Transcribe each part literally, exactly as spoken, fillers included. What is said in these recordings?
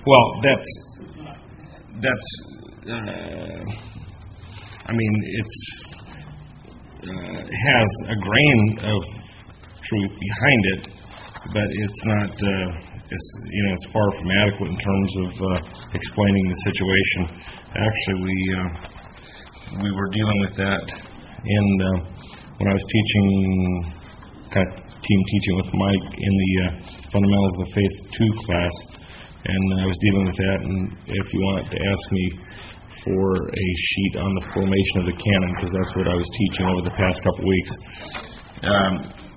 Well, that's that's. Uh, I mean, it's uh, has a grain of truth behind it, but it's not. Uh, it's you know, it's far from adequate in terms of uh, explaining the situation. Actually, we uh, we were dealing with that in uh, when I was teaching, kind of team teaching with Mike in the uh, Fundamentals of the Faith two class, and I was dealing with that. And if you want to ask me for a sheet on the formation of the canon, because that's what I was teaching over the past couple weeks. Um,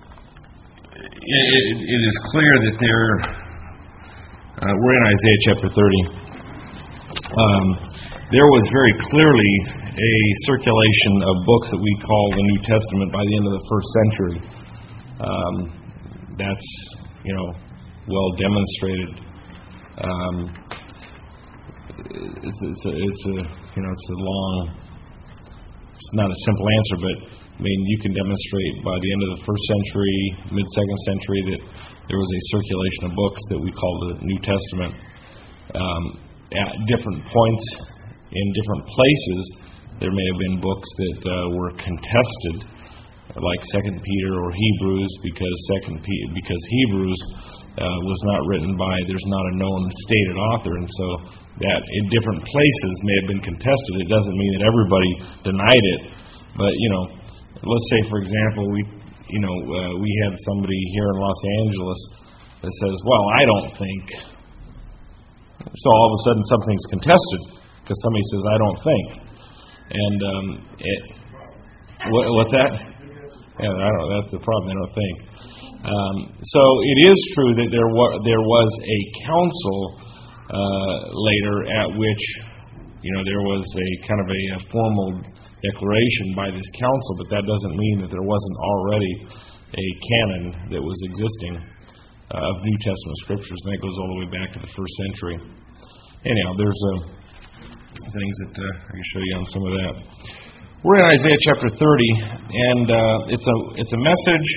it, it is clear that there, uh, we're in Isaiah chapter thirty. Um, there was very clearly a circulation of books that we call the New Testament by the end of the first century. Um, that's, you know, well demonstrated. Um, It's, it's a, it's a, you know, it's a long, it's not a simple answer, but I mean, you can demonstrate by the end of the first century, mid-second century, that there was a circulation of books that we call the New Testament. Um, at different points in different places, there may have been books that uh, were contested, like Second Peter or Hebrews, because Second Pe- because Hebrews uh, was not written by, there's not a known stated author, and so that in different places may have been contested. It doesn't mean that everybody denied it, but you know, let's say for example, we you know uh, we had somebody here in Los Angeles that says, "Well, I don't think." So all of a sudden something's contested because somebody says, "I don't think," and um, it, what, what's that? Yeah, I don't know. That's the problem. I don't think. Um, so it is true that there was there was a council uh, later at which, you know, there was a kind of a, a formal declaration by this council, but that doesn't mean that there wasn't already a canon that was existing uh, of New Testament scriptures, and that goes all the way back to the first century. Anyhow, there's uh, things that uh, I can show you on some of that. We're in Isaiah chapter thirty, and uh, it's a it's a message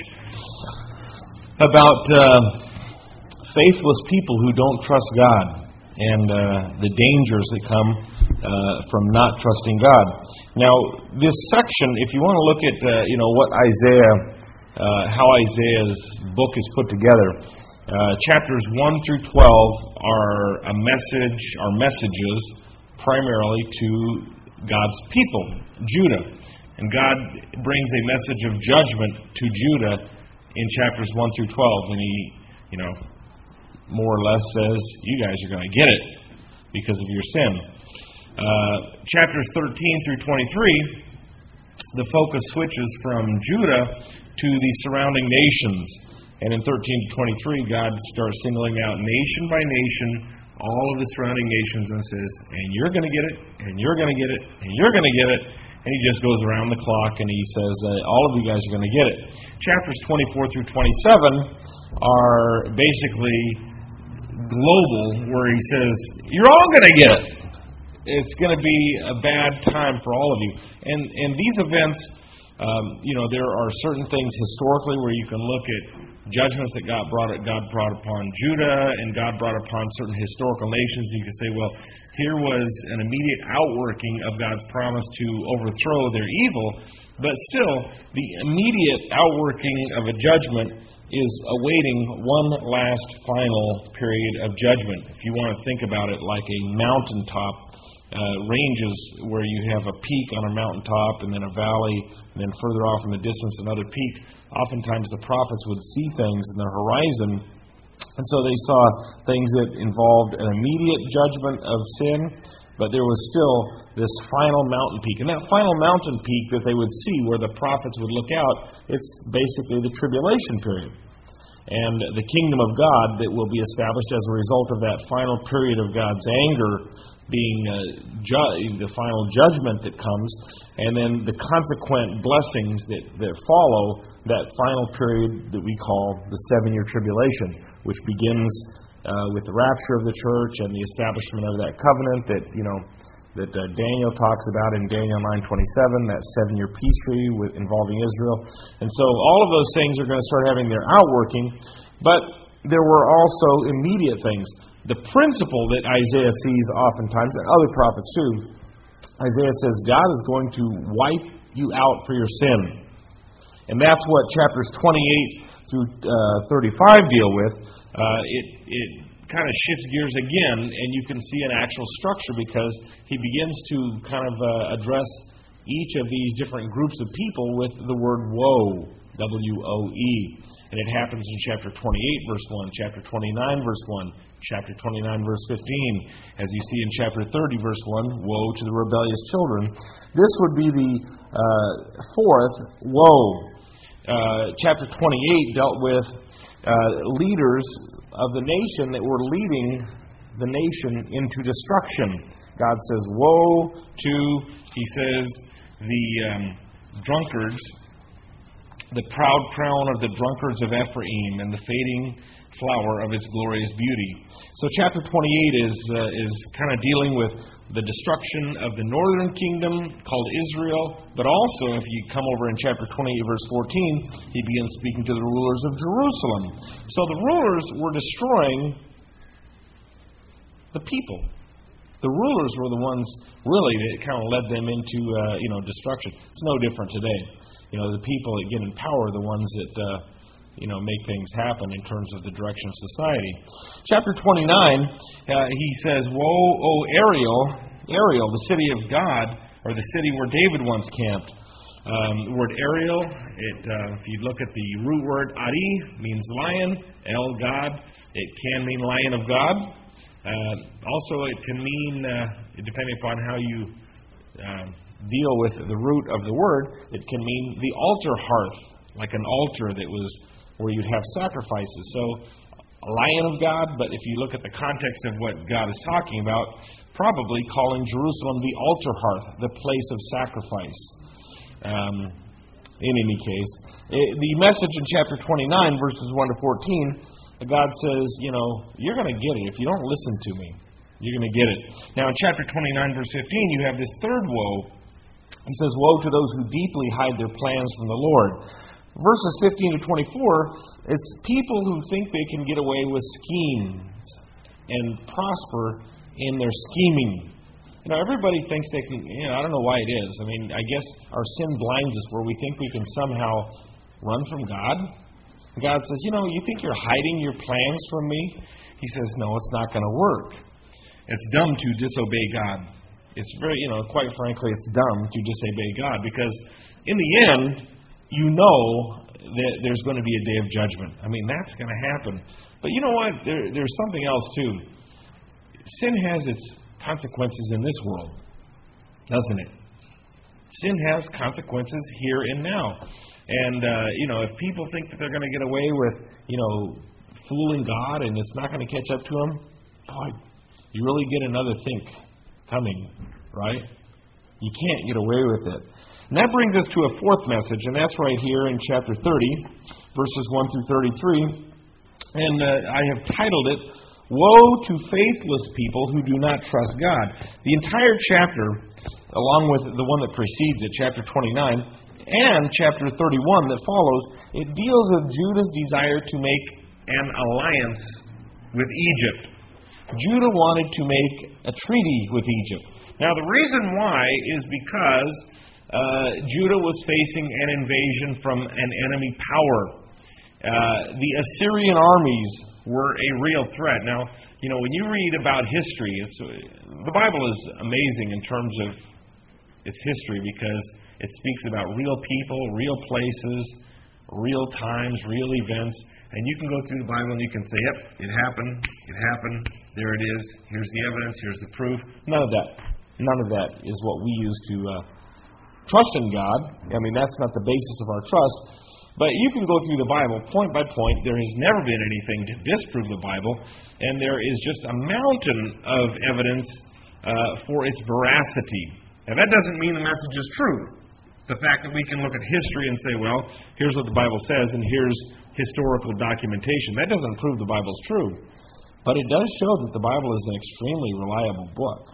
about uh, faithless people who don't trust God and uh, the dangers that come uh, from not trusting God. Now, this section, if you want to look at uh, you know what Isaiah, uh, how Isaiah's book is put together, uh, chapters one through twelve are a message, are messages primarily to God's people, Judah. And God brings a message of judgment to Judah in chapters one through twelve. And He, you know, more or less says, you guys are going to get it because of your sin. Uh, chapters thirteen through twenty-three, the focus switches from Judah to the surrounding nations. And in thirteen to twenty-three, God starts singling out nation by nation all of the surrounding nations and says, and you're going to get it, and you're going to get it, and you're going to get it. And He just goes around the clock and He says, uh, all of you guys are going to get it. Chapters twenty-four through twenty-seven are basically global, where He says, you're all going to get it. It's going to be a bad time for all of you. And and these events, um, you know, there are certain things historically where you can look at judgments that God brought God brought upon Judah and God brought upon certain historical nations. You can say, well, here was an immediate outworking of God's promise to overthrow their evil, but still, the immediate outworking of a judgment is awaiting one last final period of judgment. If you want to think about it like a mountaintop uh, ranges where you have a peak on a mountaintop and then a valley, and then further off in the distance another peak. Oftentimes the prophets would see things in the horizon, and so they saw things that involved an immediate judgment of sin, but there was still this final mountain peak. And that final mountain peak that they would see where the prophets would look out, it's basically the tribulation period. And the kingdom of God that will be established as a result of that final period of God's anger being uh, ju- the final judgment that comes, and then the consequent blessings that, that follow that final period that we call the seven-year tribulation, which begins uh, with the rapture of the church and the establishment of that covenant that, you know, that uh, Daniel talks about in Daniel nine twenty-seven, that seven-year peace treaty with, involving Israel. And so all of those things are going to start having their outworking, but there were also immediate things. the principle that Isaiah sees oftentimes, and other prophets too, Isaiah says God is going to wipe you out for your sin. And that's what chapters twenty-eight through uh, thirty-five deal with. Uh, it it kind of shifts gears again, and you can see an actual structure because he begins to kind of uh, address each of these different groups of people with the word woe, W O E. And it happens in chapter twenty-eight, verse one, chapter twenty-nine, verse one, chapter twenty-nine, verse fifteen. As you see in chapter thirty, verse one, woe to the rebellious children. This would be the uh, fourth woe. Uh, chapter twenty-eight dealt with uh, leaders of the nation that were leading the nation into destruction. God says, woe to, he says, the um, drunkards, the proud crown of the drunkards of Ephraim, and the fading flower of its glorious beauty. So chapter twenty-eight is uh, is kind of dealing with the destruction of the northern kingdom called Israel, but also if you come over in chapter twenty-eight, verse fourteen, he begins speaking to the rulers of Jerusalem. So the rulers were destroying the people. The rulers were the ones really that kind of led them into uh, you know destruction. It's no different today. You know, the people that get in power are the ones that uh, you know make things happen in terms of the direction of society. Chapter twenty-nine, uh, he says, "Woe, O Ariel, Ariel, the city of God, or the city where David once camped." Um, the word Ariel, it uh, if you look at the root word Ari, means lion. El, God, it can mean lion of God. Uh, also, it can mean, uh, depending upon how you uh, deal with the root of the word, it can mean the altar hearth, like an altar that was where you'd have sacrifices. So, a lion of God, but if you look at the context of what God is talking about, probably calling Jerusalem the altar hearth, the place of sacrifice. Um, in any case, it, the message in chapter twenty-nine, verses one to fourteen, God says, you know, you're going to get it. If you don't listen to me, you're going to get it. Now, in chapter twenty-nine, verse fifteen, you have this third woe. He says, woe to those who deeply hide their plans from the Lord. Verses fifteen to twenty-four, it's people who think they can get away with schemes and prosper in their scheming. You know, everybody thinks they can, you know, I don't know why it is. I mean, I guess our sin blinds us where we think we can somehow run from God. God says, you know, you think you're hiding your plans from me? He says, no, it's not going to work. It's dumb to disobey God. It's very, you know, quite frankly, it's dumb to disobey God because in the end, you know that there's going to be a day of judgment. I mean, that's going to happen. But you know what? There, there's something else too. Sin has its consequences in this world, doesn't it? Sin has consequences here and now. And, uh, you know, if people think that they're going to get away with, you know, fooling God and it's not going to catch up to them, boy, you really get another think coming, right? You can't get away with it. And that brings us to a fourth message, and that's right here in chapter thirty, verses one through thirty-three. And uh, I have titled it, Woe to Faithless People Who Do Not Trust God. The entire chapter, along with the one that precedes it, chapter twenty-nine, and chapter thirty-one that follows, it deals with Judah's desire to make an alliance with Egypt. Judah wanted to make a treaty with Egypt. Now, the reason why is because uh, Judah was facing an invasion from an enemy power. Uh, the Assyrian armies were a real threat. Now, you know, when you read about history, it's, the Bible is amazing in terms of its history because it speaks about real people, real places, real times, real events. And you can go through the Bible and you can say, yep, it happened, it happened, there it is, here's the evidence, here's the proof. None of that. None of that is what we use to uh, trust in God. I mean, that's not the basis of our trust. But you can go through the Bible point by point. There has never been anything to disprove the Bible. And there is just a mountain of evidence uh, for its veracity. And that doesn't mean the message is true. The fact that we can look at history and say, well, here's what the Bible says and here's historical documentation. That doesn't prove the Bible's true. But it does show that the Bible is an extremely reliable book.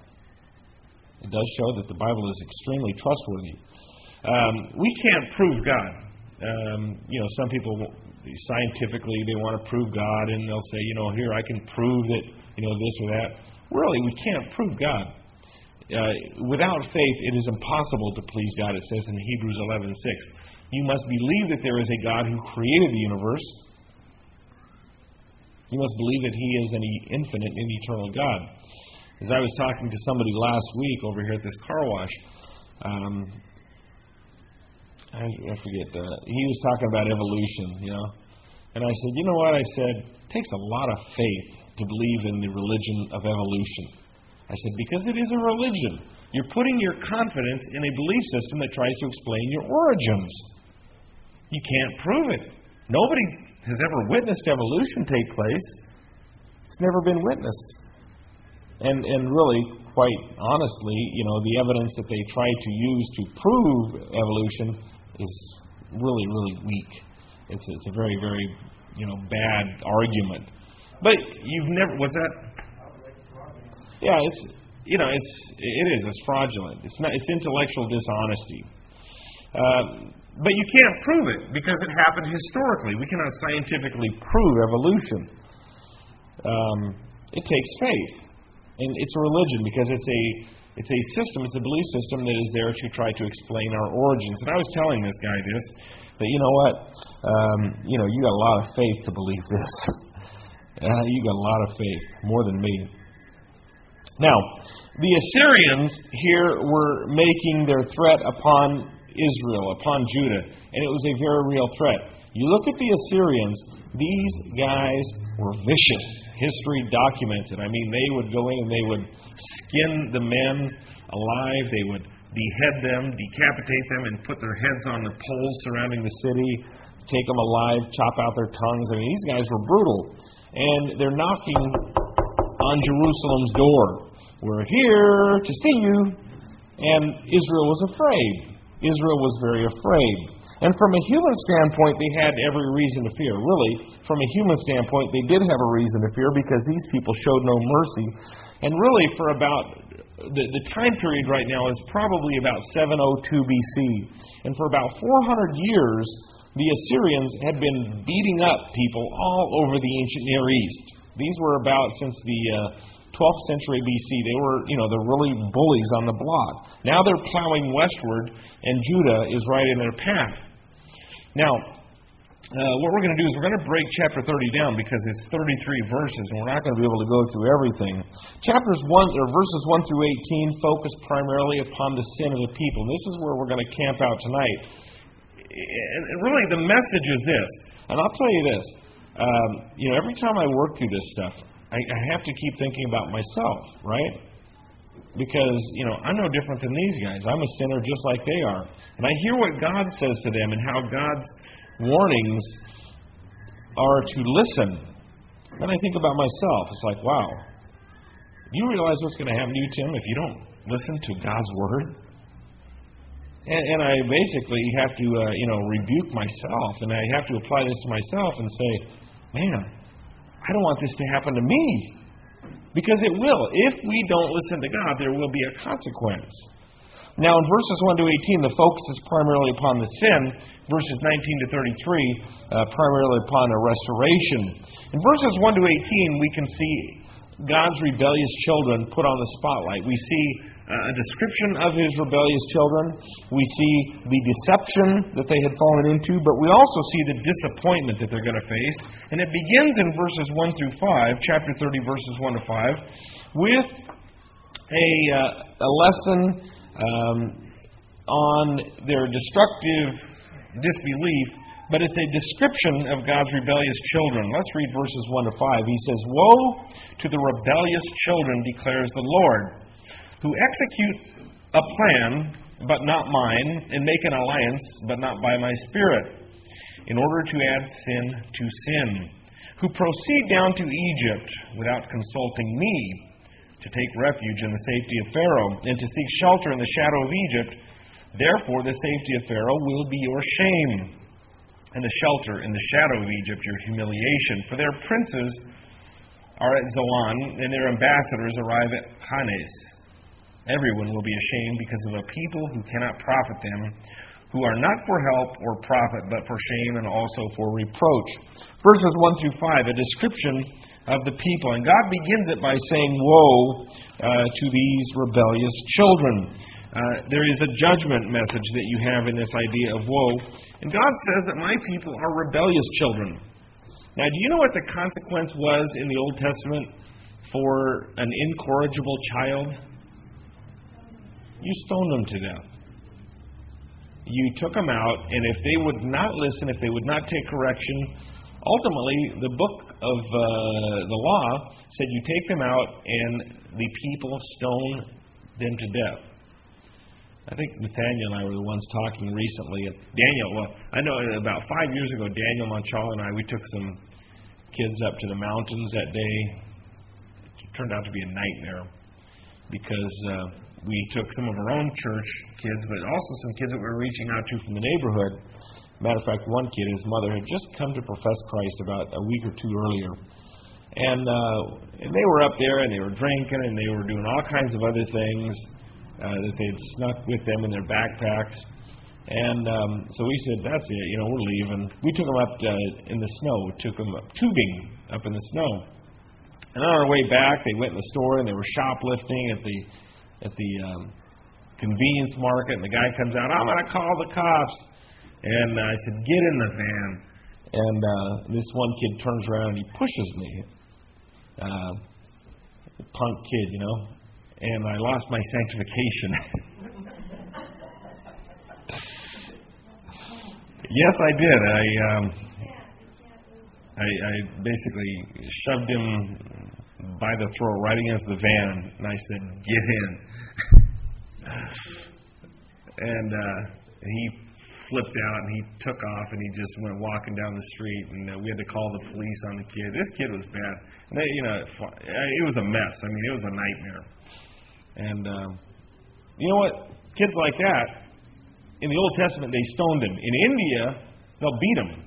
It does show that the Bible is extremely trustworthy. Um, we can't prove God. Um, you know, some people, scientifically, they want to prove God, and they'll say, you know, here, I can prove that, you know, this or that. Really, we can't prove God. Uh, without faith, it is impossible to please God, it says in Hebrews eleven six. You must believe that there is a God who created the universe. You must believe that He is an infinite and eternal God. As I was talking to somebody last week over here at this car wash, um, I, I forget, uh, he was talking about evolution, you know. And I said, you know what? I said, it takes a lot of faith to believe in the religion of evolution. I said, because it is a religion. You're putting your confidence in a belief system that tries to explain your origins. You can't prove it. Nobody has ever witnessed evolution take place. It's never been witnessed. And and really, quite honestly, you know, the evidence that they try to use to prove evolution is really, really weak. It's it's a very, very, you know, bad argument. But you've never, what's that? Yeah, it's, you know, it's, it is, it's fraudulent. It's not, it's intellectual dishonesty. Uh, but you can't prove it because it happened historically. We cannot scientifically prove evolution. Um, it takes faith. And it's a religion because it's a, it's a system, it's a belief system that is there to try to explain our origins. And I was telling this guy this, that you know what, um, you know, you got a lot of faith to believe this. uh, you got a lot of faith, more than me. Now, the Assyrians here were making their threat upon Israel, upon Judah, and it was a very real threat. You look at the Assyrians, these guys were vicious. History documents it. I mean, they would go in and they would skin the men alive. They would behead them, decapitate them, and put their heads on the poles surrounding the city, take them alive, chop out their tongues. I mean, these guys were brutal. And they're knocking on Jerusalem's door. We're here to see you. And Israel was afraid. Israel was very afraid. And from a human standpoint, they had every reason to fear. Really, from a human standpoint, they did have a reason to fear because these people showed no mercy. And really, for about, the, the time period right now is probably about seven oh two B C. And for about four hundred years, the Assyrians had been beating up people all over the ancient Near East. These were about since the uh, twelfth century B C. They were, you know, the really bullies on the block. Now they're plowing westward, and Judah is right in their path. Now, uh, what we're going to do is we're going to break chapter thirty down because it's thirty-three verses, and we're not going to be able to go through everything. Chapters one or verses one through eighteen focus primarily upon the sin of the people. And this is where we're going to camp out tonight. And really, the message is this, and I'll tell you this: um, you know, every time I work through this stuff, I, I have to keep thinking about myself, right? Because, you know, I'm no different than these guys. I'm a sinner just like they are. And I hear what God says to them and how God's warnings are to listen. Then I think about myself. It's like, wow. Do you realize what's going to happen to you, Tim, if you don't listen to God's Word? And, and I basically have to, uh, you know, rebuke myself. And I have to apply this to myself and say, man, I don't want this to happen to me. Because it will. If we don't listen to God, there will be a consequence. Now, in verses one to eighteen, the focus is primarily upon the sin. Verses nineteen to thirty-three, uh, primarily upon a restoration. In verses one to eighteen, we can see God's rebellious children put on the spotlight. We see a description of His rebellious children. We see the deception that they had fallen into, but we also see the disappointment that they're going to face. And it begins in verses one through five, chapter thirty, verses one to five, with a, uh, a lesson um, on their destructive disbelief, but it's a description of God's rebellious children. Let's read verses one to five. He says, "Woe to the rebellious children, declares the Lord, who execute a plan, but not mine, and make an alliance, but not by my Spirit, in order to add sin to sin, who proceed down to Egypt without consulting me, to take refuge in the safety of Pharaoh, and to seek shelter in the shadow of Egypt. Therefore the safety of Pharaoh will be your shame, and the shelter in the shadow of Egypt your humiliation. For their princes are at Zoan, and their ambassadors arrive at Hanes. Everyone will be ashamed because of a people who cannot profit them, who are not for help or profit, but for shame and also for reproach. Verses one through five, a description of the people. And God begins it by saying, woe uh, to these rebellious children. Uh, there is a judgment message that you have in this idea of woe. And God says that my people are rebellious children. Now, do you know what the consequence was in the Old Testament for an incorrigible child? You stoned them to death. You took them out, and if they would not listen, if they would not take correction, ultimately the book of uh, the law said you take them out and the people stone them to death. I think Nathaniel and I were the ones talking recently. Daniel, well, I know about five years ago, Daniel Monchala and I, we took some kids up to the mountains that day. It turned out to be a nightmare because uh, we took some of our own church kids, but also some kids that we were reaching out to from the neighborhood. Matter of fact, one kid, his mother, had just come to profess Christ about a week or two earlier. And, uh, and they were up there, and they were drinking, and they were doing all kinds of other things uh, that they'd snuck with them in their backpacks. And um, so we said, that's it, you know, we're leaving. We took them up uh, in the snow. We took them up tubing up in the snow. And on our way back, they went in the store, and they were shoplifting at the at the um, convenience market, and the guy comes out, I'm going to call the cops. And I said, get in the van. And uh, this one kid turns around and he pushes me. Uh, punk kid, you know. And I lost my sanctification. Yes, I did. I, um, I I basically shoved him by the throat right against the van, and I said, get in. And uh, he flipped out, and he took off, and he just went walking down the street, and uh, we had to call the police on the kid. This kid was bad. And they, you know, it was a mess. I mean, it was a nightmare. And uh, you know what? Kids like that, in the Old Testament, they stoned them. In India, they'll beat them.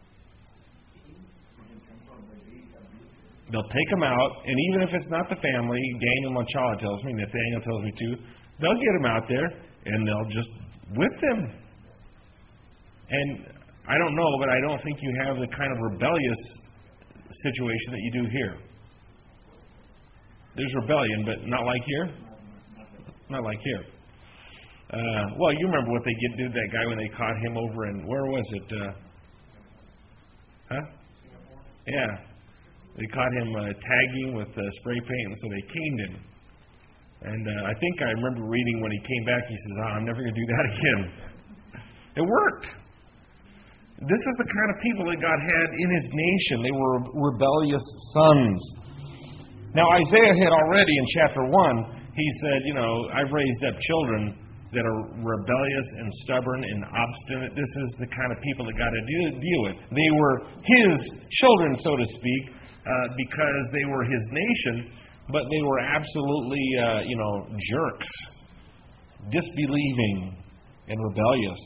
They'll take them out, and even if it's not the family, Daniel Monchala tells me, Nathaniel tells me too, they'll get them out there, and they'll just whip them. And I don't know, but I don't think you have the kind of rebellious situation that you do here. There's rebellion, but not like here. Not like here. Uh, well, you remember what they did to that guy when they caught him over in, where was it? Uh, huh? Yeah. They caught him uh, tagging with uh, spray paint, and so they caned him. And uh, I think I remember reading when he came back, he says, oh, I'm never going to do that again. It worked. This is the kind of people that God had in His nation. They were rebellious sons. Now, Isaiah had already in chapter one, he said, you know, I've raised up children that are rebellious and stubborn and obstinate. This is the kind of people that God had to deal with. They were His children, so to speak, uh, because they were His nation, but they were absolutely, uh, you know, jerks, disbelieving and rebellious.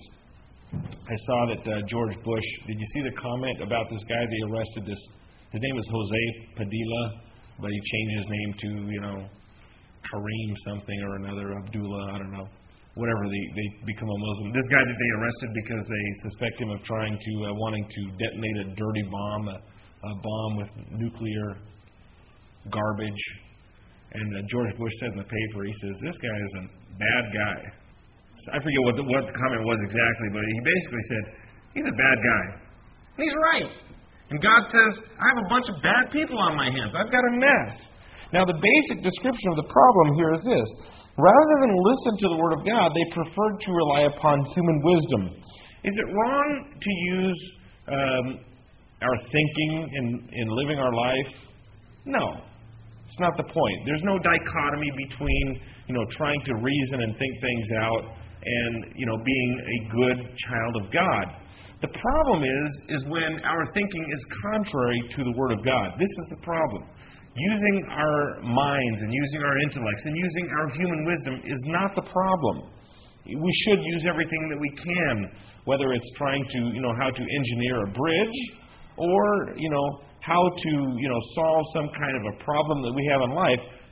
I saw that uh, George Bush, did you see the comment about this guy they arrested? This, his name was Jose Padilla, but he changed his name to, you know, Kareem something or another, Abdullah, I don't know. Whatever, they, they become a Muslim. This guy that they arrested because they suspect him of trying to, uh, wanting to detonate a dirty bomb, a, a bomb with nuclear garbage. And uh, George Bush said in the paper, he says, this guy is a bad guy. I forget what the, what the comment was exactly, but he basically said, he's a bad guy. And he's right. And God says, I have a bunch of bad people on my hands. I've got a mess. Now, the basic description of the problem here is this. Rather than listen to the Word of God, they preferred to rely upon human wisdom. Is it wrong to use um, our thinking in, in living our life? No. It's not the point. There's no dichotomy between, you know, trying to reason and think things out and, you know, being a good child of God. The problem is, is when our thinking is contrary to the Word of God. This is the problem. Using our minds and using our intellects and using our human wisdom is not the problem. We should use everything that we can, whether it's trying to, you know, how to engineer a bridge or, you know, how to, you know, solve some kind of a problem that we have in life.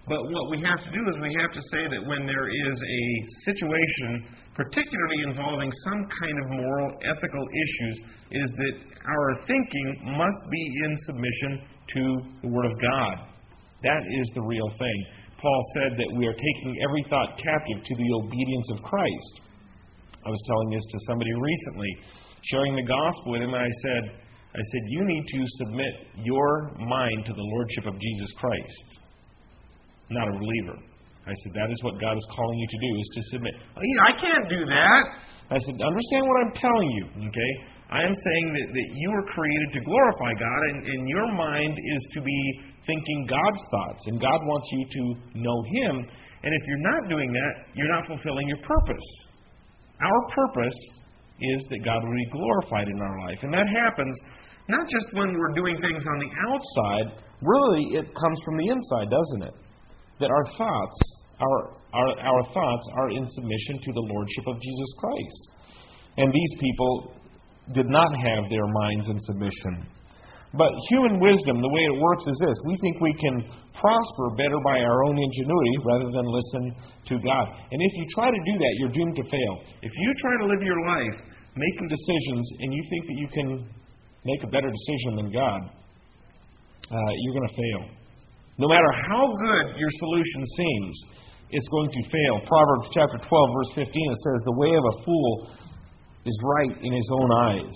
But what we have to do is we have to say that when there is a situation, particularly involving some kind of moral, ethical issues, is that our thinking must be in submission to the Word of God. That is the real thing. Paul said that we are taking every thought captive to the obedience of Christ. I was telling this to somebody recently, sharing the gospel with him, and I said, I said, you need to submit your mind to the Lordship of Jesus Christ. Not a believer. I said, that is what God is calling you to do, is to submit. Oh, yeah, I can't do that. I said, understand what I'm telling you, okay? I am saying that, that you were created to glorify God, and, and your mind is to be thinking God's thoughts, and God wants you to know Him. And if you're not doing that, you're not fulfilling your purpose. Our purpose is that God will be glorified in our life. And that happens not just when we're doing things on the outside. Really, it comes from the inside, doesn't it? That our thoughts, our, our, our thoughts are in submission to the Lordship of Jesus Christ. And these people did not have their minds in submission. But human wisdom, the way it works is this. We think we can prosper better by our own ingenuity rather than listen to God. And if you try to do that, you're doomed to fail. If you try to live your life making decisions and you think that you can make a better decision than God, uh, you're going to fail. No matter how good your solution seems, it's going to fail. Proverbs chapter twelve, verse fifteen, it says, the way of a fool is right in his own eyes.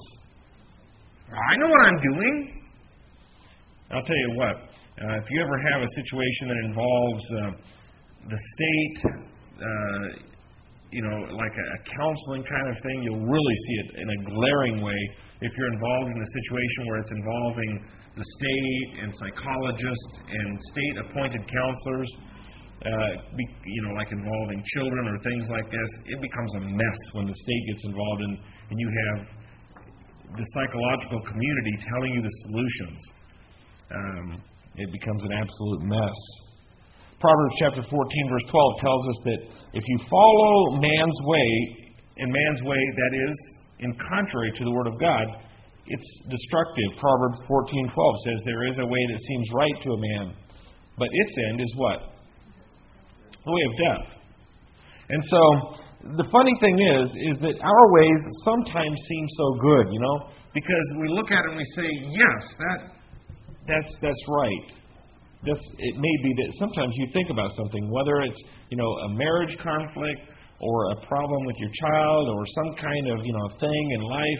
I know what I'm doing. I'll tell you what, uh, if you ever have a situation that involves uh, the state, uh, you know, like a, a counseling kind of thing, you'll really see it in a glaring way. If you're involved in a situation where it's involving the state and psychologists and state-appointed counselors, uh, be, you know, like involving children or things like this, it becomes a mess when the state gets involved and, and you have the psychological community telling you the solutions. Um, it becomes an absolute mess. Proverbs chapter fourteen, verse twelve tells us that if you follow man's way, and man's way, that is, in contrary to the Word of God, it's destructive. Proverbs fourteen twelve says there is a way that seems right to a man, but its end is what? The way of death. And so, the funny thing is, is that our ways sometimes seem so good, you know, because we look at it and we say, yes, that that's that's right. That's, it may be that sometimes you think about something, whether it's, you know, a marriage conflict or a problem with your child or some kind of, you know, thing in life.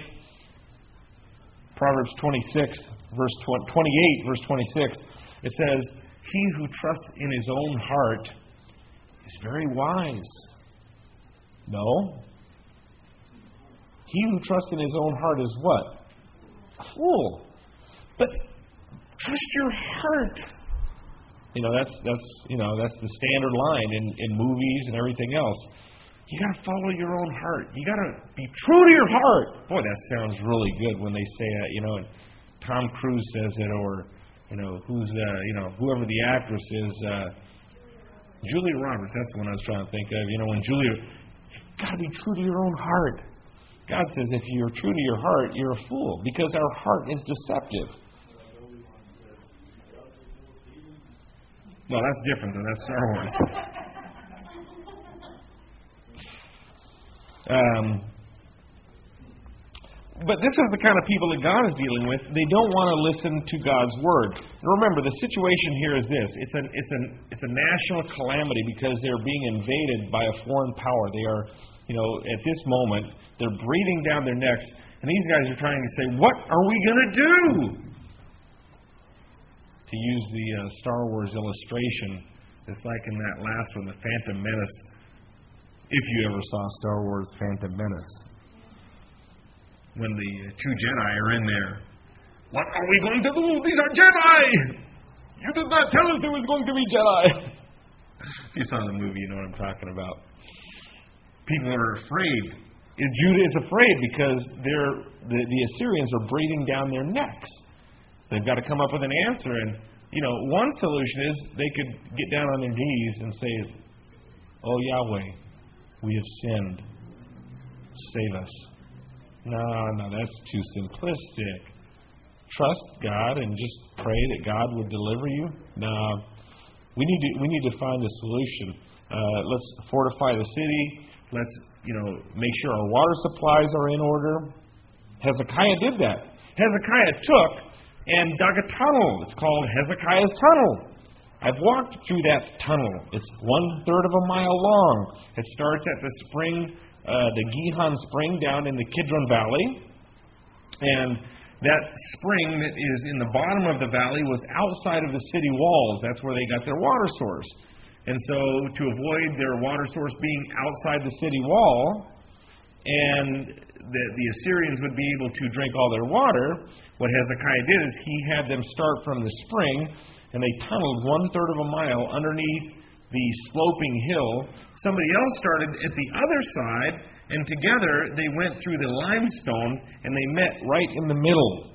Proverbs twenty-six, verse twenty-eight, verse twenty-six, it says, he who trusts in his own heart is very wise. No. He who trusts in his own heart is what? A fool. But trust your heart. You know, that's that's you know, that's the standard line in, in movies and everything else. You got to follow your own heart. You got to be true to your heart. Boy, that sounds really good when they say that. You know, and Tom Cruise says it, or you know, who's uh, you know, whoever the actress is, uh, Julia Roberts. That's the one I was trying to think of. You know, when Julia, you've got to be true to your own heart. God says, if you're true to your heart, you're a fool, because our heart is deceptive. No, that's different than that's Star Wars. um, but this is the kind of people that God is dealing with. They don't want to listen to God's word. And remember, the situation here is this: it's an it's an it's a national calamity because they're being invaded by a foreign power. They are, you know, at this moment, they're breathing down their necks, and these guys are trying to say, "What are we going to do?" To use the uh, Star Wars illustration, it's like in that last one, The Phantom Menace. If you ever saw Star Wars Phantom Menace, when the two Jedi are in there, what are we going to do? These are Jedi! You did not tell us there was going to be Jedi! If you saw the movie, you know what I'm talking about. People are afraid. Judah is afraid because they're, the, the Assyrians are breathing down their necks. They've got to come up with an answer. And, you know, one solution is they could get down on their knees and say, "Oh, Yahweh, we have sinned. Save us." No, no, that's too simplistic. Trust God and just pray that God would deliver you. No. We need to we need to find a solution. Uh, let's fortify the city. Let's you know make sure our water supplies are in order. Hezekiah did that. Hezekiah took and dug a tunnel. It's called Hezekiah's Tunnel. I've walked through that tunnel. It's one third of a mile long. It starts at the spring, uh, the Gihon Spring down in the Kidron Valley, and that spring that is in the bottom of the valley was outside of the city walls. That's where they got their water source. And so to avoid their water source being outside the city wall, and the, the Assyrians would be able to drink all their water, what Hezekiah did is he had them start from the spring, and they tunneled one-third of a mile underneath the sloping hill. Somebody else started at the other side, and together they went through the limestone, and they met right in the middle.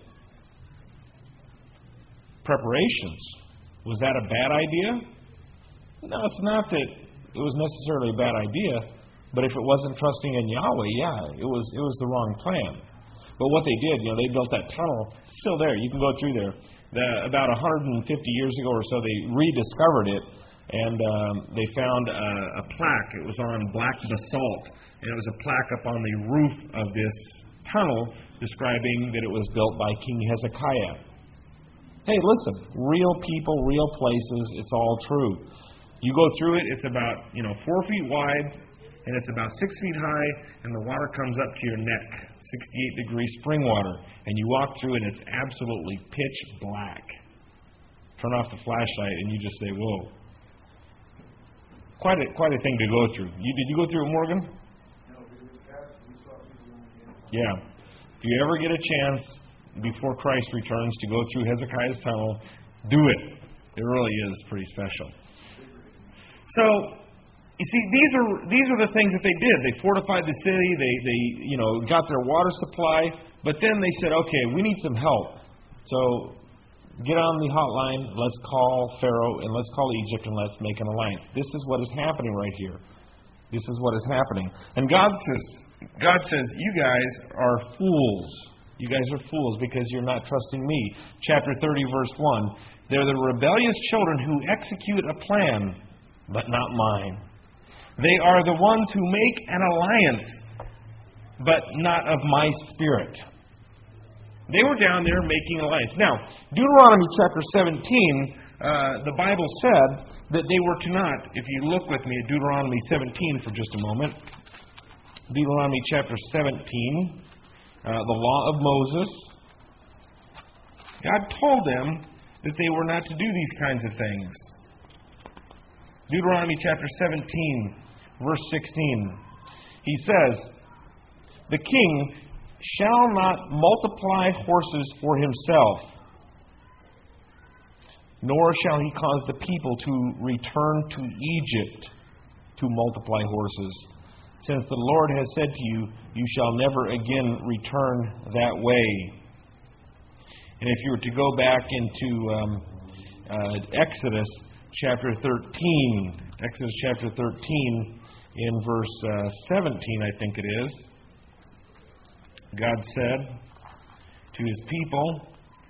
Preparations. Was that a bad idea? No, it's not that it was necessarily a bad idea, but if it wasn't trusting in Yahweh, yeah, it was it was the wrong plan. But what they did, you know, they built that tunnel. It's still there. You can go through there. The, about one hundred fifty years ago or so, they rediscovered it, and um, they found a, a plaque. It was on black basalt, and it was a plaque up on the roof of this tunnel describing that it was built by King Hezekiah. Hey, listen, real people, real places, it's all true. You go through it, it's about, you know, four feet wide, and it's about six feet high, and the water comes up to your neck, sixty-eight degree spring water, and you walk through it, and it's absolutely pitch black. Turn off the flashlight, and you just say, whoa. Quite a, quite a thing to go through. You, did you go through it, Morgan? Yeah. If you ever get a chance before Christ returns to go through Hezekiah's tunnel, do it. It really is pretty special. So, you see, these are these are the things that they did. They fortified the city. They they you know got their water supply. But then they said, okay, we need some help. So, get on the hotline. Let's call Pharaoh and let's call Egypt and let's make an alliance. This is what is happening right here. This is what is happening. And God says, God says, you guys are fools. You guys are fools because you're not trusting me. Chapter thirty, verse one. They're the rebellious children who execute a plan, but not mine. They are the ones who make an alliance, but not of my spirit. They were down there making an alliance. Now, Deuteronomy chapter seventeen, uh, the Bible said that they were to not. If you look with me at Deuteronomy seventeen for just a moment. Deuteronomy chapter seventeen, uh, the law of Moses. God told them that they were not to do these kinds of things. Deuteronomy chapter seventeen, verse sixteen. He says, the king shall not multiply horses for himself, nor shall he cause the people to return to Egypt to multiply horses. Since the Lord has said to you, you shall never again return that way. And if you were to go back into um, uh, Exodus chapter thirteen, Exodus chapter thirteen, in verse uh, seventeen, I think it is, God said to His people,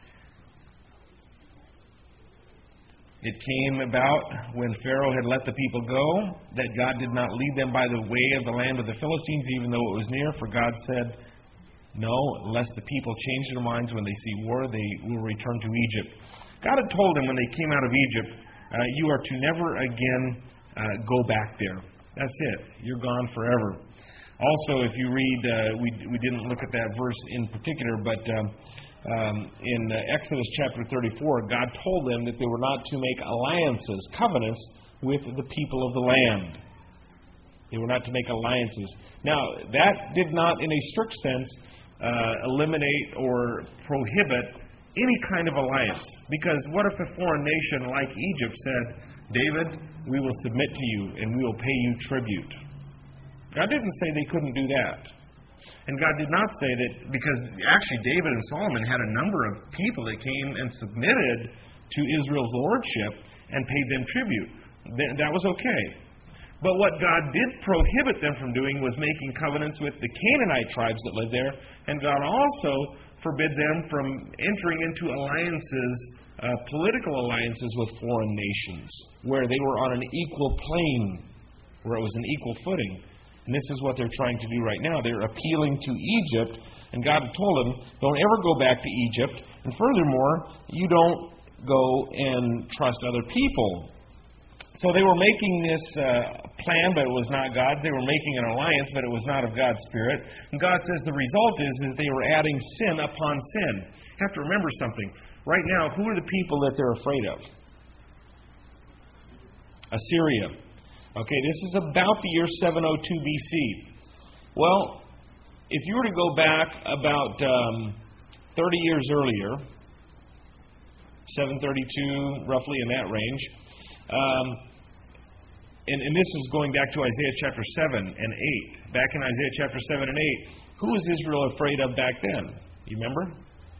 it came about when Pharaoh had let the people go, that God did not lead them by the way of the land of the Philistines, even though it was near, for God said, no, lest the people change their minds when they see war, they will return to Egypt. God had told them when they came out of Egypt, uh, you are to never again uh, go back there. That's it. You're gone forever. Also, if you read, uh, we we didn't look at that verse in particular, but um, um, in uh, Exodus chapter thirty-four, God told them that they were not to make alliances, covenants, with the people of the land. They were not to make alliances. Now, that did not, in a strict sense, uh, eliminate or prohibit any kind of alliance. Because what if a foreign nation like Egypt said, David, we will submit to you and we will pay you tribute? God didn't say they couldn't do that. And God did not say that, because actually David and Solomon had a number of people that came and submitted to Israel's lordship and paid them tribute. That was okay. But what God did prohibit them from doing was making covenants with the Canaanite tribes that lived there, and God also forbid them from entering into alliances uh, political alliances with foreign nations, where they were on an equal plane, where it was an equal footing. And this is what they're trying to do right now. They're appealing to Egypt, and God had told them, don't ever go back to Egypt, and furthermore, you don't go and trust other people. So they were making this uh, plan, but it was not God. They were making an alliance, but it was not of God's Spirit. And God says the result is that they were adding sin upon sin. You have to remember something. Right now, who are the people that they're afraid of? Assyria. Okay, this is about the year seven oh two B C. Well, if you were to go back about um, thirty years earlier, seven thirty-two, roughly in that range, um, and, and this is going back to Isaiah chapter seven and eight. Back in Isaiah chapter seven and eight, who was Israel afraid of back then? You remember?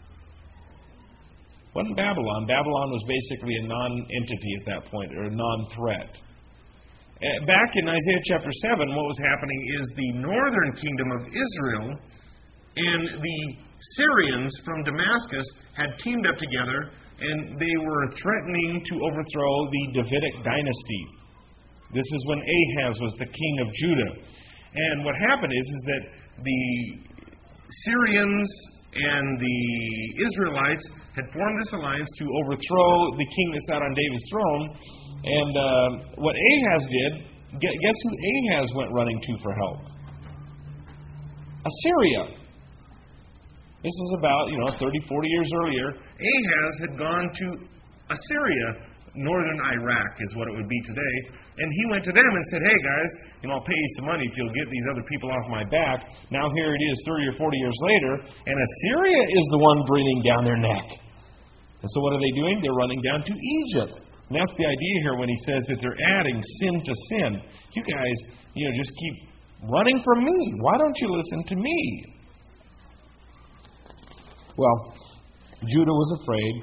It wasn't Babylon. Babylon was basically a non-entity at that point, or a non-threat. Back in Isaiah chapter seven, what was happening is the northern kingdom of Israel and the Syrians from Damascus had teamed up together, and they were threatening to overthrow the Davidic dynasty. This is when Ahaz was the king of Judah. And what happened is, is that the Syrians and the Israelites had formed this alliance to overthrow the king that sat on David's throne. And uh, what Ahaz did, guess who Ahaz went running to for help? Assyria. This is about, you know, thirty, forty years earlier. Ahaz had gone to Assyria, northern Iraq is what it would be today. And he went to them and said, hey guys, you know, I'll pay you some money if you'll get these other people off my back. Now here it is thirty or forty years later, and Assyria is the one breathing down their neck. And so what are they doing? They're running down to Egypt. And that's the idea here when he says that they're adding sin to sin. You guys, you know, just keep running from me. Why don't you listen to me? Well, Judah was afraid.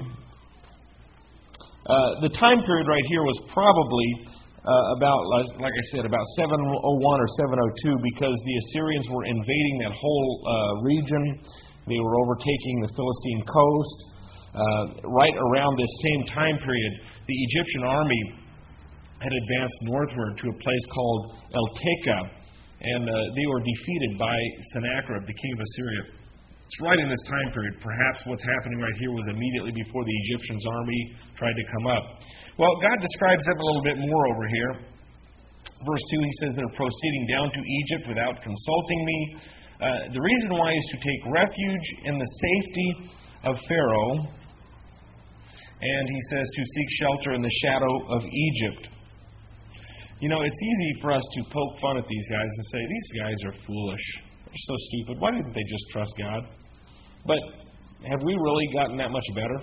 Uh, the time period right here was probably uh, about, like I said, about seven oh one or seven oh two, because the Assyrians were invading that whole uh, region. They were overtaking the Philistine coast. Uh, right around this same time period, the Egyptian army had advanced northward to a place called El-Teka, and uh, they were defeated by Sennacherib, the king of Assyria. It's right in this time period. Perhaps what's happening right here was immediately before the Egyptians' army tried to come up. Well, God describes them a little bit more over here. Verse two, he says they're proceeding down to Egypt without consulting me. Uh, the reason why is to take refuge in the safety of Pharaoh. And he says to seek shelter in the shadow of Egypt. You know, it's easy for us to poke fun at these guys and say, these guys are foolish. They're so stupid. Why didn't they just trust God? But have we really gotten that much better?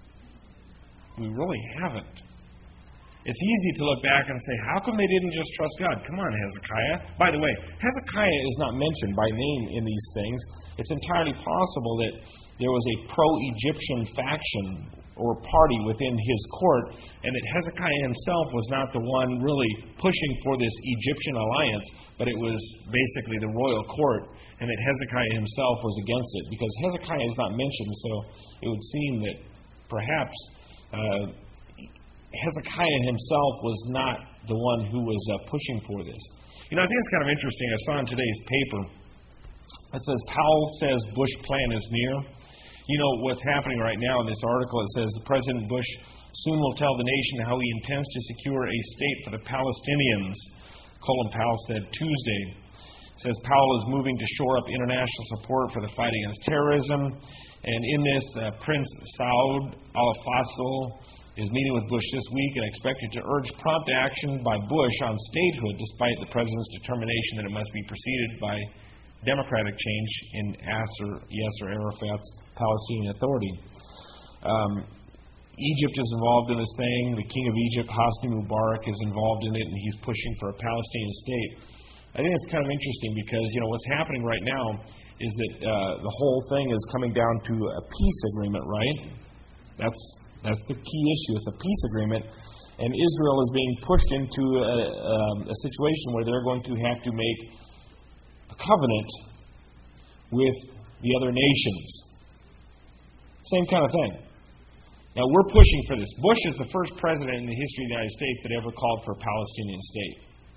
We really haven't. It's easy to look back and say, how come they didn't just trust God? Come on, Hezekiah. By the way, Hezekiah is not mentioned by name in these things. It's entirely possible that there was a pro-Egyptian faction or party within his court, and that Hezekiah himself was not the one really pushing for this Egyptian alliance, but it was basically the royal court, and that Hezekiah himself was against it, because Hezekiah is not mentioned, so it would seem that perhaps uh, Hezekiah himself was not the one who was uh, pushing for this. You know, I think it's kind of interesting. I saw in today's paper, it says, Powell says Bush plan is near. You know what's happening right now in this article. It says President Bush soon will tell the nation how he intends to secure a state for the Palestinians, Colin Powell said Tuesday. It says Powell is moving to shore up international support for the fight against terrorism. And in this, uh, Prince Saud Al Faisal is meeting with Bush this week and expected to urge prompt action by Bush on statehood, despite the president's determination that it must be preceded by democratic change in Yasser, Yasser Arafat's Palestinian Authority. Um, Egypt is involved in this thing. The king of Egypt, Hosni Mubarak, is involved in it, and he's pushing for a Palestinian state. I think it's kind of interesting because, you know, what's happening right now is that uh, the whole thing is coming down to a peace agreement, right? That's that's the key issue. It's a peace agreement, and Israel is being pushed into a, um, a situation where they're going to have to make a covenant with the other nations. Same kind of thing. Now, we're pushing for this. Bush is the first president in the history of the United States that ever called for a Palestinian state.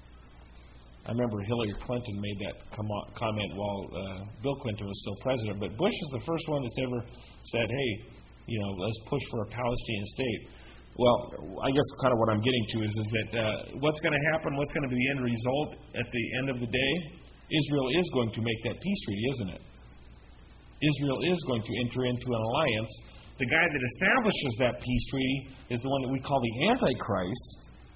I remember Hillary Clinton made that com- comment while uh, Bill Clinton was still president. But Bush is the first one that's ever said, hey, you know, let's push for a Palestinian state. Well, I guess kind of what I'm getting to is, is that uh, what's going to happen, what's going to be the end result at the end of the day? Israel is going to make that peace treaty, isn't it? Israel is going to enter into an alliance. The guy that establishes that peace treaty is the one that we call the Antichrist.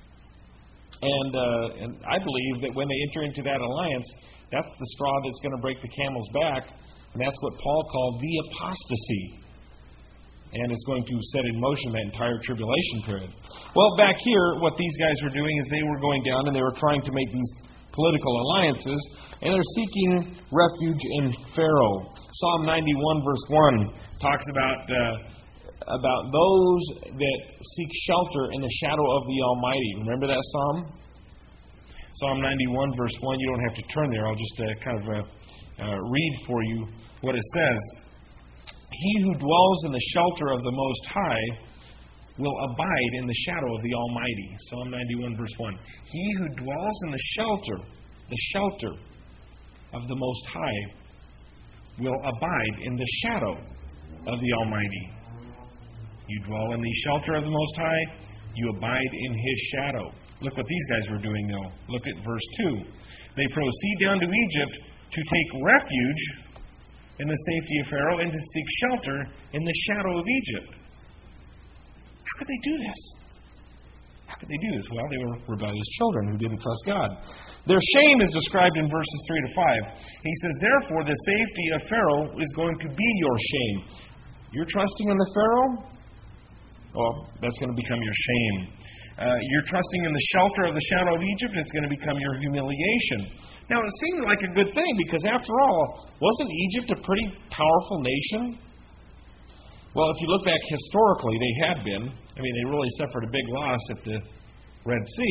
And, uh, and I believe that when they enter into that alliance, that's the straw that's going to break the camel's back. And that's what Paul called the apostasy. And it's going to set in motion that entire tribulation period. Well, back here, what these guys were doing is they were going down and they were trying to make these political alliances, and they're seeking refuge in Pharaoh. Psalm ninety-one, verse one, talks about uh, about those that seek shelter in the shadow of the Almighty. Remember that psalm? Psalm ninety-one, verse one. You don't have to turn there. I'll just uh, kind of uh, uh, read for you what it says. He who dwells in the shelter of the Most High will abide in the shadow of the Almighty. Psalm ninety-one, verse one. He who dwells in the shelter, the shelter of the Most High, will abide in the shadow of the Almighty. You dwell in the shelter of the Most High, you abide in His shadow. Look what these guys were doing, though. Look at verse two. They proceed down to Egypt to take refuge in the safety of Pharaoh and to seek shelter in the shadow of Egypt. How could they do this? How could they do this? Well, they were rebellious children who didn't trust God. Their shame is described in verses three to five. He says, therefore, the safety of Pharaoh is going to be your shame. You're trusting in the Pharaoh? Well, that's going to become your shame. Uh, you're trusting in the shelter of the shadow of Egypt, it's going to become your humiliation. Now, it seemed like a good thing because, after all, wasn't Egypt a pretty powerful nation? Well, if you look back historically, they had been. I mean, they really suffered a big loss at the Red Sea.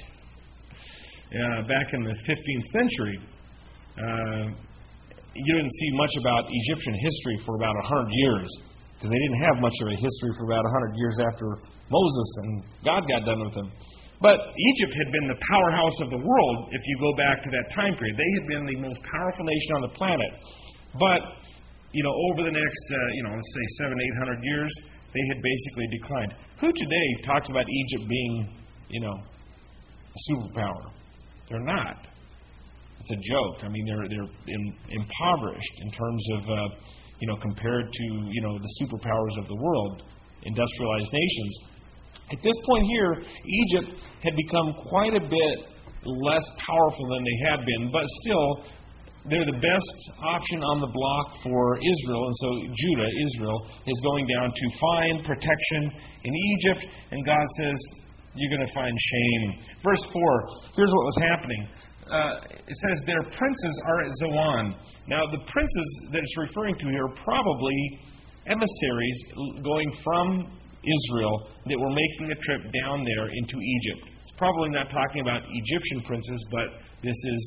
Uh, back in the fifteenth century, uh, you didn't see much about Egyptian history for about one hundred years because they didn't have much of a history for about one hundred years after Moses and God got done with them. But Egypt had been the powerhouse of the world if you go back to that time period. They had been the most powerful nation on the planet. But, you know, over the next, uh, you know, let's say seven, eight hundred years, they had basically declined. Who today talks about Egypt being, you know, a superpower? They're not. It's a joke. I mean, they're they're in, impoverished in terms of, uh, you know, compared to, you know, the superpowers of the world, industrialized nations. At this point here, Egypt had become quite a bit less powerful than they had been, but still, they're the best option on the block for Israel, and so Judah, Israel, is going down to find protection in Egypt, and God says, you're going to find shame. Verse four, here's what was happening. Uh, it says, their princes are at Zoan. Now, the princes that it's referring to here are probably emissaries going from Israel that were making a trip down there into Egypt. It's probably not talking about Egyptian princes, but this is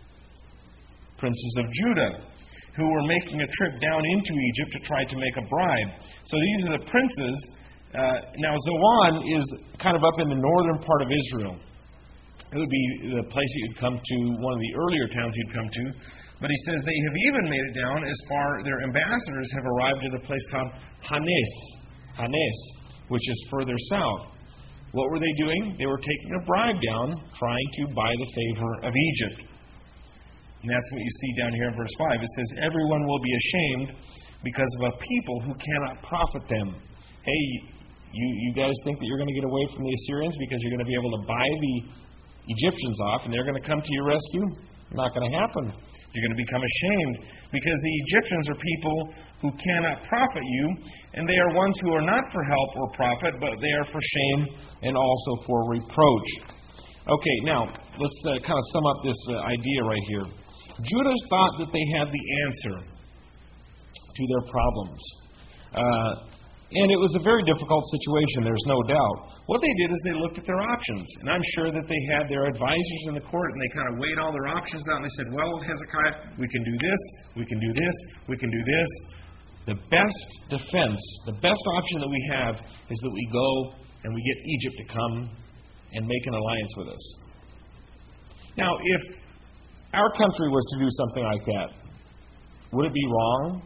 princes of Judah who were making a trip down into Egypt to try to make a bribe. So these are the princes. Uh, now, Zoan is kind of up in the northern part of Israel. It would be the place that you'd come to, one of the earlier towns you'd come to. But he says they have even made it down as far, their ambassadors have arrived at a place called Hanes. Hanes. Which is further south. What were they doing? They were taking a bribe down, trying to buy the favor of Egypt. And that's what you see down here in verse five. It says, everyone will be ashamed because of a people who cannot profit them. Hey, you, you guys think that you're going to get away from the Assyrians because you're going to be able to buy the Egyptians off and they're going to come to your rescue? Not going to happen. You're going to become ashamed because the Egyptians are people who cannot profit you, and they are ones who are not for help or profit, but they are for shame and also for reproach. Okay, now, let's uh, kind of sum up this uh, idea right here. Judah thought that they had the answer to their problems. Uh, and it was a very difficult situation, there's no doubt. What they did is they looked at their options. And I'm sure that they had their advisors in the court, and they kind of weighed all their options out, and they said, well, Hezekiah, we can do this, we can do this, we can do this. the best defense, the best option that we have is that we go and we get Egypt to come and make an alliance with us. Now, if our country was to do something like that, would it be wrong?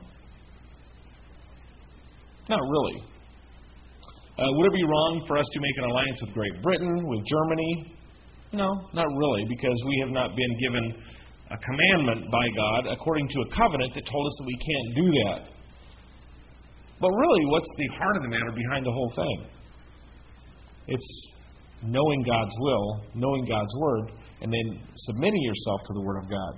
Not really. Uh, would it be wrong for us to make an alliance with Great Britain, with Germany? No, not really, because we have not been given a commandment by God according to a covenant that told us that we can't do that. But really, what's the heart of the matter behind the whole thing? It's knowing God's will, knowing God's Word, and then submitting yourself to the Word of God.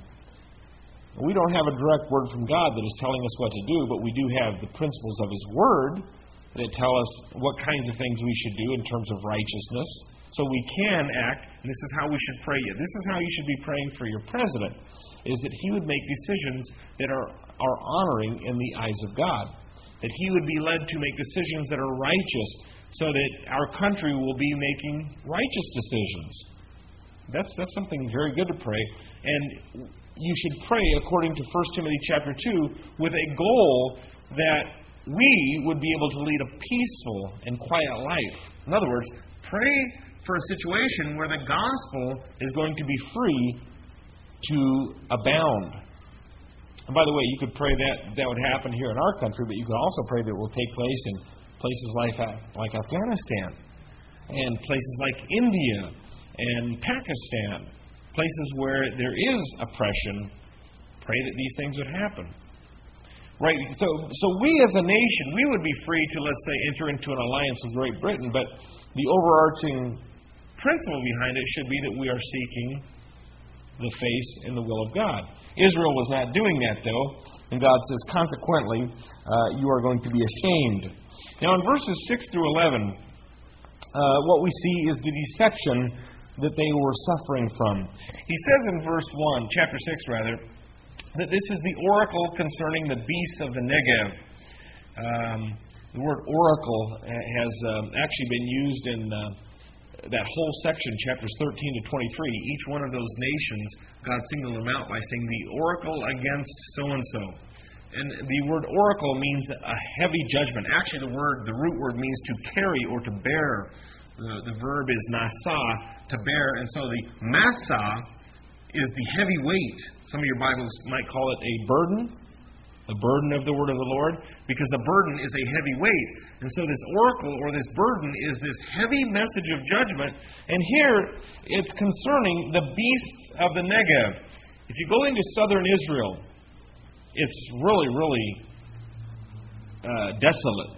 We don't have a direct word from God that is telling us what to do, but we do have the principles of His Word that tell us what kinds of things we should do in terms of righteousness. So we can act, and this is how we should pray. This is how you should be praying for your president, is that he would make decisions that are, are honoring in the eyes of God. That he would be led to make decisions that are righteous, so that our country will be making righteous decisions. That's that's something very good to pray. And you should pray according to First Timothy chapter two with a goal that we would be able to lead a peaceful and quiet life. In other words, pray for a situation where the gospel is going to be free to abound. And by the way, you could pray that that would happen here in our country, but you could also pray that it will take place in places like like Afghanistan and places like India and Pakistan, places where there is oppression. Pray that these things would happen. Right? So, so we as a nation, we would be free to, let's say, enter into an alliance with Great Britain, but the overarching principle behind it should be that we are seeking the face and the will of God. Israel was not doing that, though, and God says, consequently, uh, you are going to be ashamed. Now, in verses six through eleven, uh, what we see is the deception that they were suffering from. He says in verse one, chapter six, rather, that this is the oracle concerning the beasts of the Negev. Um, the word oracle has um, actually been used in uh, that whole section, chapters thirteen to twenty-three. Each one of those nations, God singled them out by saying, the oracle against so-and-so. And the word oracle means a heavy judgment. Actually, the word, the root word means to carry or to bear. The, the verb is nasa, to bear. And so the masa is the heavy weight. Some of your Bibles might call it a burden, the burden of the word of the Lord, because the burden is a heavy weight. And so this oracle or this burden is this heavy message of judgment. And here it's concerning the beasts of the Negev. If you go into southern Israel, it's really, really uh, desolate.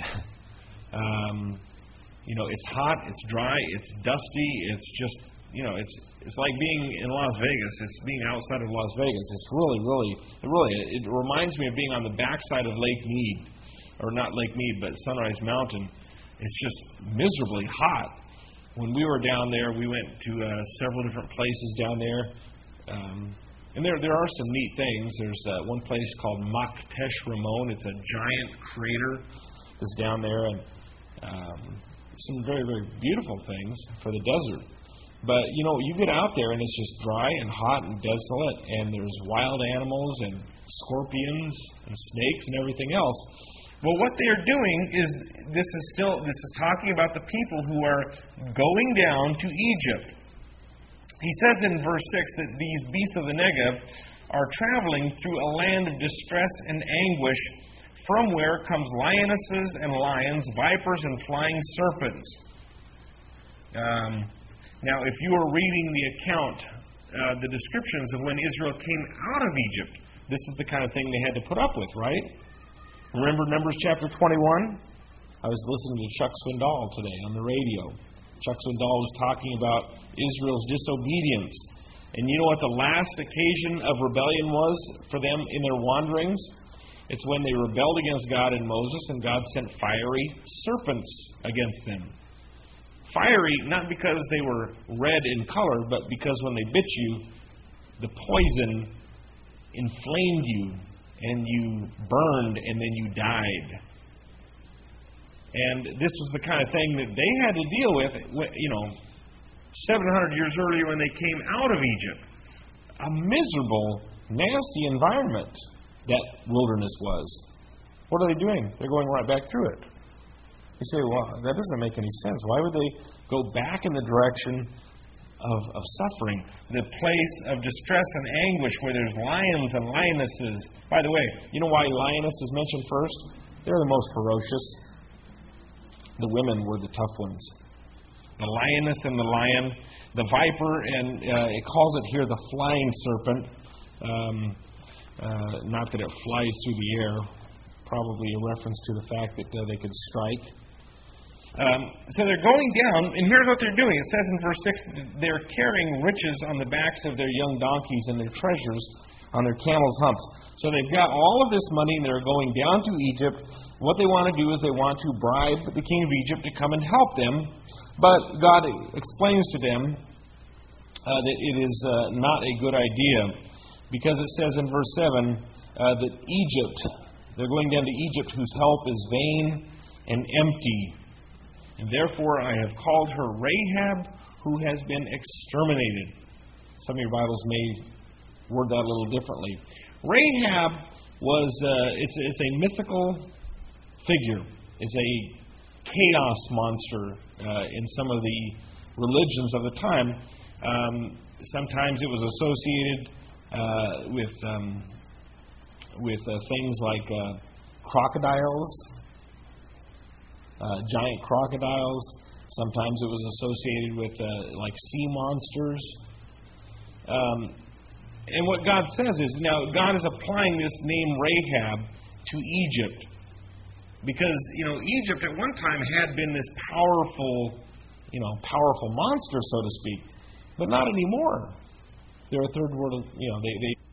Um, you know, it's hot, it's dry, it's dusty, it's just, you know, it's it's like being in Las Vegas. It's being outside of Las Vegas. It's really, really, it really, it reminds me of being on the backside of Lake Mead, or not Lake Mead, but Sunrise Mountain. It's just miserably hot. When we were down there, we went to uh, several different places down there, um, and there there are some neat things. There's uh, one place called Maktesh Ramon. It's a giant crater that's down there, and um, some very, very beautiful things for the desert. But, you know, you get out there and it's just dry and hot and desolate, and there's wild animals and scorpions and snakes and everything else. Well, what they're doing is, this is still, this is talking about the people who are going down to Egypt. He says in verse six that these beasts of the Negev are traveling through a land of distress and anguish, from where comes lionesses and lions, vipers and flying serpents. Um... Now, if you are reading the account, uh, the descriptions of when Israel came out of Egypt, this is the kind of thing they had to put up with, right? Remember Numbers chapter twenty-one? I was listening to Chuck Swindoll today on the radio. Chuck Swindoll was talking about Israel's disobedience. And you know what the last occasion of rebellion was for them in their wanderings? It's when they rebelled against God and Moses, and God sent fiery serpents against them. Fiery, not because they were red in color, but because when they bit you, the poison inflamed you, and you burned, and then you died. And this was the kind of thing that they had to deal with, you know, seven hundred years earlier when they came out of Egypt. A miserable, nasty environment that wilderness was. what are they doing? They're going right back through it. You say, well, that doesn't make any sense. Why would they go back in the direction of, of suffering? The place of distress and anguish where there's lions and lionesses. By the way, you know why lioness is mentioned first? They're the most ferocious. The women were the tough ones. The lioness and the lion, the viper, and uh, it calls it here the flying serpent. Um, uh, not that it flies through the air. Probably a reference to the fact that uh, they could strike. Um, so they're going down, and here's what they're doing. It says in verse six, they're carrying riches on the backs of their young donkeys and their treasures on their camels' humps. So they've got all of this money, and they're going down to Egypt. What they want to do is they want to bribe the king of Egypt to come and help them. But God explains to them uh, that it is uh, not a good idea, because it says in verse seven uh, that Egypt, they're going down to Egypt, whose help is vain and empty. And therefore I have called her Rahab, who has been exterminated. Some of your Bibles may word that a little differently. Rahab was, uh, it's, it's a mythical figure. It's a chaos monster uh, in some of the religions of the time. Um, sometimes it was associated uh, with, um, with uh, things like uh, crocodiles. Uh, giant crocodiles. Sometimes it was associated with uh, like sea monsters. Um, and what God says is, now God is applying this name Rahab to Egypt, because you know Egypt at one time had been this powerful, you know, powerful monster, so to speak, but not anymore. They're a third world. You know, they they.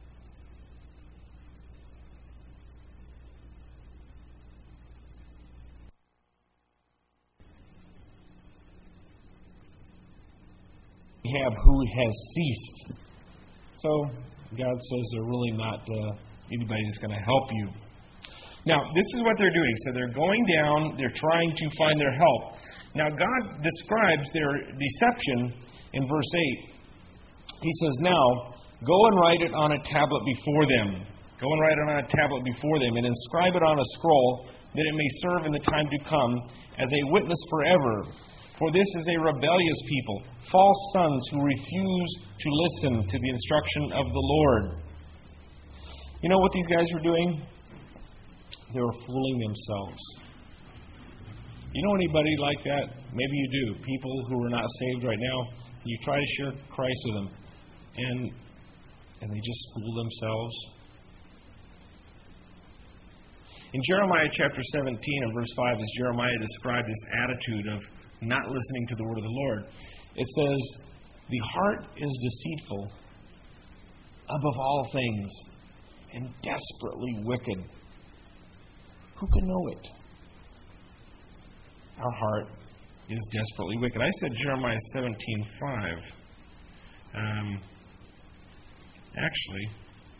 Have who has ceased. So God says they're really not uh, anybody that's going to help you. Now, this is what they're doing. So they're going down, they're trying to find their help. Now, God describes their deception in verse eight. He says, now, go and write it on a tablet before them. Go and write it on a tablet before them, and inscribe it on a scroll, that it may serve in the time to come as a witness forever. For this is a rebellious people, false sons who refuse to listen to the instruction of the Lord. You know what these guys were doing? They were fooling themselves. You know anybody like that? Maybe you do. People who are not saved right now, you try to share Christ with them, and and they just fool themselves. In Jeremiah chapter seventeen and verse five, as Jeremiah described this attitude of not listening to the word of the Lord, it says, the heart is deceitful above all things and desperately wicked. Who can know it? Our heart is desperately wicked. I said Jeremiah seventeen five. Um, actually,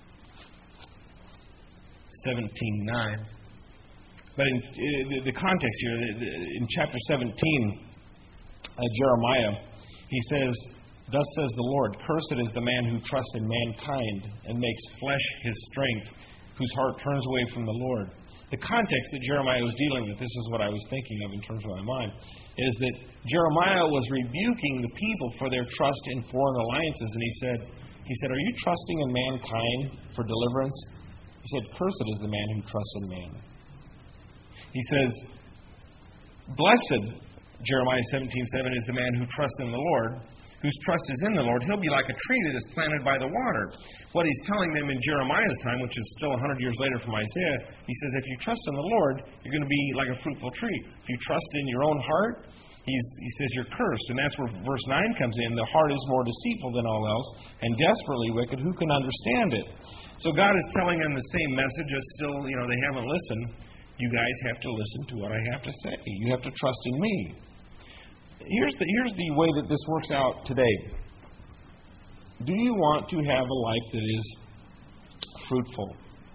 seventeen nine. But in, in the context here, in chapter seventeen, uh, Jeremiah, he says, thus says the Lord, cursed is the man who trusts in mankind and makes flesh his strength, whose heart turns away from the Lord. The context that Jeremiah was dealing with, this is what I was thinking of in terms of my mind, is that Jeremiah was rebuking the people for their trust in foreign alliances. And he said, he said, are you trusting in mankind for deliverance? He said, cursed is the man who trusts in man. He says, blessed, Jeremiah seventeen seven, is the man who trusts in the Lord, whose trust is in the Lord. He'll be like a tree that is planted by the water. What he's telling them in Jeremiah's time, which is still one hundred years later from Isaiah, he says, if you trust in the Lord, you're going to be like a fruitful tree. If you trust in your own heart, he's, he says you're cursed. And that's where verse nine comes in. The heart is more deceitful than all else and desperately wicked. Who can understand it? So God is telling them the same message as still, you know, they haven't listened. You guys have to listen to what I have to say. You have to trust in me. Here's the, here's the way that this works out today. Do you want to have a life that is fruitful?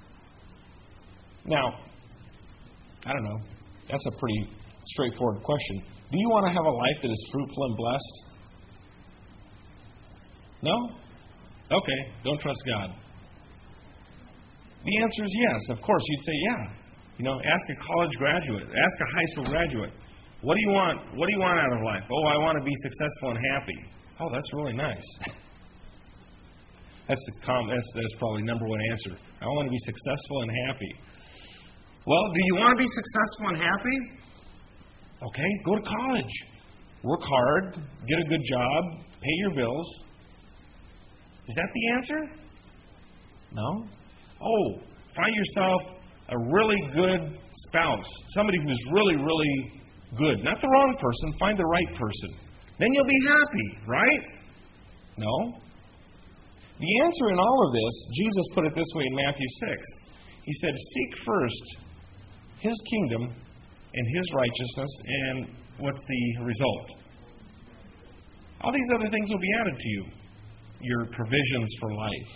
Now, I don't know. That's a pretty straightforward question. Do you want to have a life that is fruitful and blessed? No? Okay, don't trust God. The answer is yes. Of course, you'd say, yeah. You know, ask a college graduate, ask a high school graduate, what do you want? What do you want out of life? Oh, I want to be successful and happy. Oh, that's really nice. That's the com- that's, that's probably number one answer. I want to be successful and happy. Well, do you want to be successful and happy? Okay, go to college. Work hard, get a good job, pay your bills. Is that the answer? No. Oh, find yourself a really good spouse, somebody who's really, really good. Not the wrong person, find the right person. Then you'll be happy, right? No. The answer in all of this, Jesus put it this way in Matthew six. He said, seek first His kingdom and His righteousness, and what's the result? All these other things will be added to you. Your provisions for life.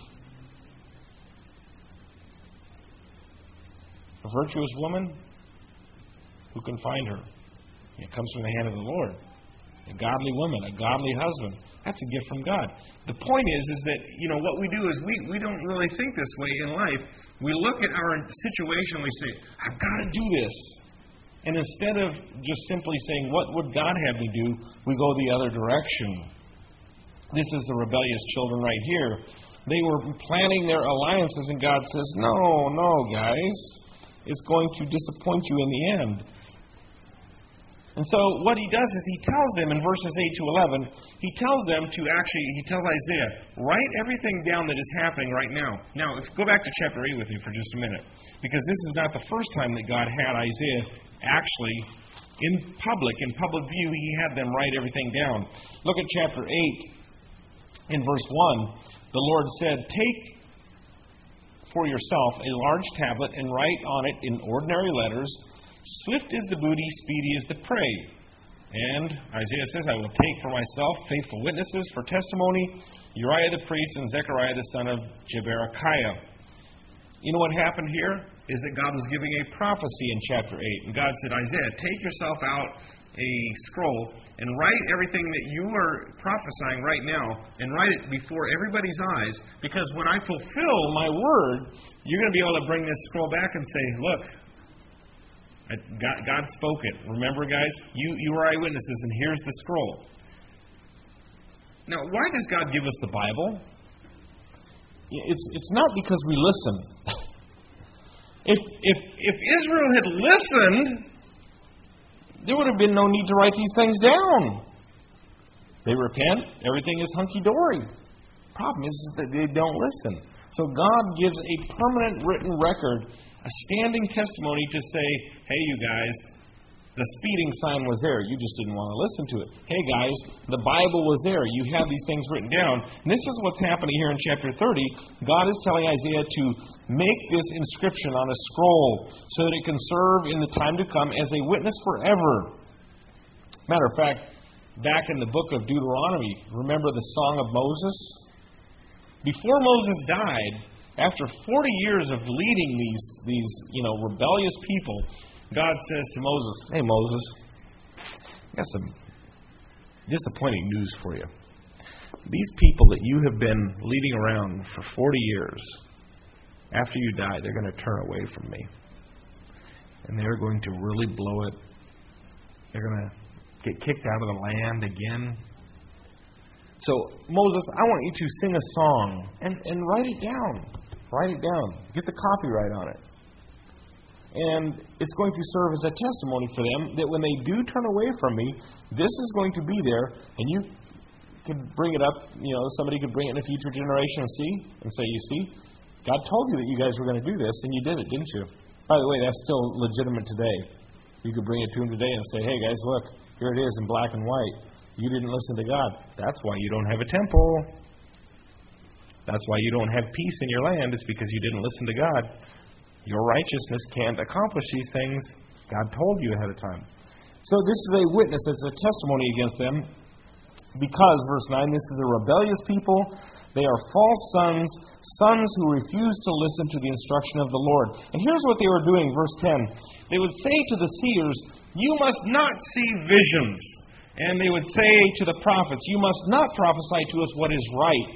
A virtuous woman, who can find her? It comes from the hand of the Lord. A godly woman, a godly husband. That's a gift from God. The point is, is that, you know, what we do is we, we don't really think this way in life. We look at our situation and we say, I've got to do this. And instead of just simply saying, what would God have me do, we go the other direction. This is the rebellious children right here. They were planning their alliances, and God says, no, no, guys. It's going to disappoint you in the end. And so what He does is He tells them in verses eight to eleven, He tells them to actually, He tells Isaiah, write everything down that is happening right now. Now, if, go back to chapter eight with me for just a minute. Because this is not the first time that God had Isaiah actually, in public, in public view, He had them write everything down. Look at chapter eight, in verse one. The Lord said, take for yourself a large tablet and write on it in ordinary letters, swift is the booty, speedy is the prey. And Isaiah says, I will take for myself faithful witnesses for testimony, Uriah the priest and Zechariah the son of Jeberechiah. You know what happened here? Is that God was giving a prophecy in chapter eight. And God said, Isaiah, take yourself out a scroll and write everything that you are prophesying right now, and write it before everybody's eyes, because when I fulfill my word, you're going to be able to bring this scroll back and say, look, God, God spoke it. Remember, guys, you, you are eyewitnesses, and here's the scroll. Now, why does God give us the Bible? It's, it's not because we listen. If, if, if Israel had listened, there would have been no need to write these things down. They repent, everything is hunky-dory. Problem is that they don't listen. So God gives a permanent written record, a standing testimony to say, hey, you guys, the speeding sign was there. You just didn't want to listen to it. Hey, guys, the Bible was there. You have these things written down. And this is what's happening here in chapter thirty. God is telling Isaiah to make this inscription on a scroll so that it can serve in the time to come as a witness forever. Matter of fact, back in the book of Deuteronomy, remember the Song of Moses? Before Moses died, after forty years of leading these, these you know, rebellious people, God says to Moses, hey, Moses, I got some disappointing news for you. These people that you have been leading around for forty years, after you die, they're going to turn away from me. And they're going to really blow it. They're going to get kicked out of the land again. So, Moses, I want you to sing a song and, and write it down. Write it down. Get the copyright on it. And it's going to serve as a testimony for them that when they do turn away from me, this is going to be there, and you can bring it up, you know, somebody could bring it in a future generation and see, and say, you see, God told you that you guys were going to do this, and you did it, didn't you? By the way, that's still legitimate today. You could bring it to them today and say, hey, guys, look, here it is in black and white. You didn't listen to God. That's why you don't have a temple. That's why you don't have peace in your land. It's because you didn't listen to God. Your righteousness can't accomplish these things. God told you ahead of time. So this is a witness. It's a testimony against them. Because, verse nine, this is a rebellious people. They are false sons, sons who refuse to listen to the instruction of the Lord. And here's what they were doing, verse ten. They would say to the seers, you must not see visions. And they would say to the prophets, you must not prophesy to us what is right.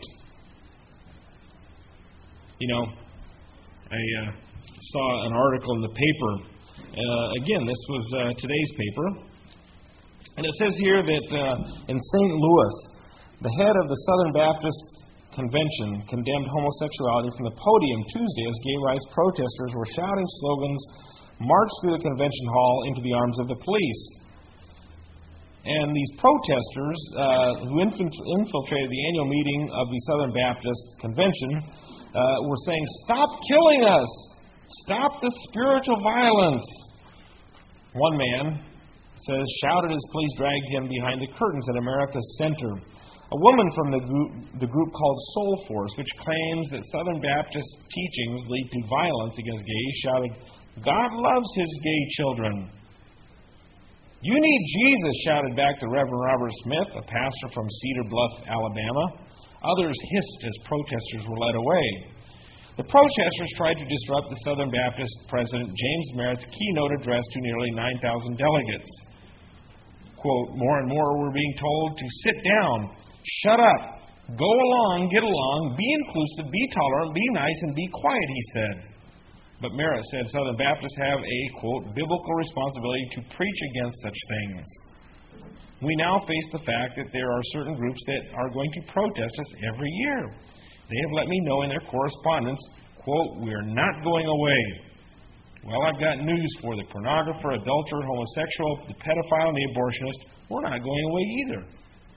You know, I uh, saw an article in the paper Uh, again, this was uh, today's paper. And it says here that uh, in Saint Louis, the head of the Southern Baptist Convention condemned homosexuality from the podium Tuesday as gay rights protesters were shouting slogans, marched through the convention hall into the arms of the police. And these protesters uh, who infiltrated the annual meeting of the Southern Baptist Convention uh, were saying, "Stop killing us! Stop the spiritual violence!" One man says, shouted as police dragged him behind the curtains at America's Center. A woman from the group, the group called Soul Force, which claims that Southern Baptist teachings lead to violence against gays, shouted, "God loves His gay children." "You need Jesus," shouted back the Reverend Robert Smith, a pastor from Cedar Bluff, Alabama. Others hissed as protesters were led away. The protesters tried to disrupt the Southern Baptist President James Merritt's keynote address to nearly nine thousand delegates. Quote, "More and more we're being told to sit down, shut up, go along, get along, be inclusive, be tolerant, be nice, and be quiet," he said. But Merritt said Southern Baptists have a, quote, "biblical responsibility to preach against such things. We now face the fact that there are certain groups that are going to protest us every year. They have let me know in their correspondence, quote, 'We are not going away.' Well, I've got news for the pornographer, adulterer, homosexual, the pedophile, and the abortionist. We're not going away either."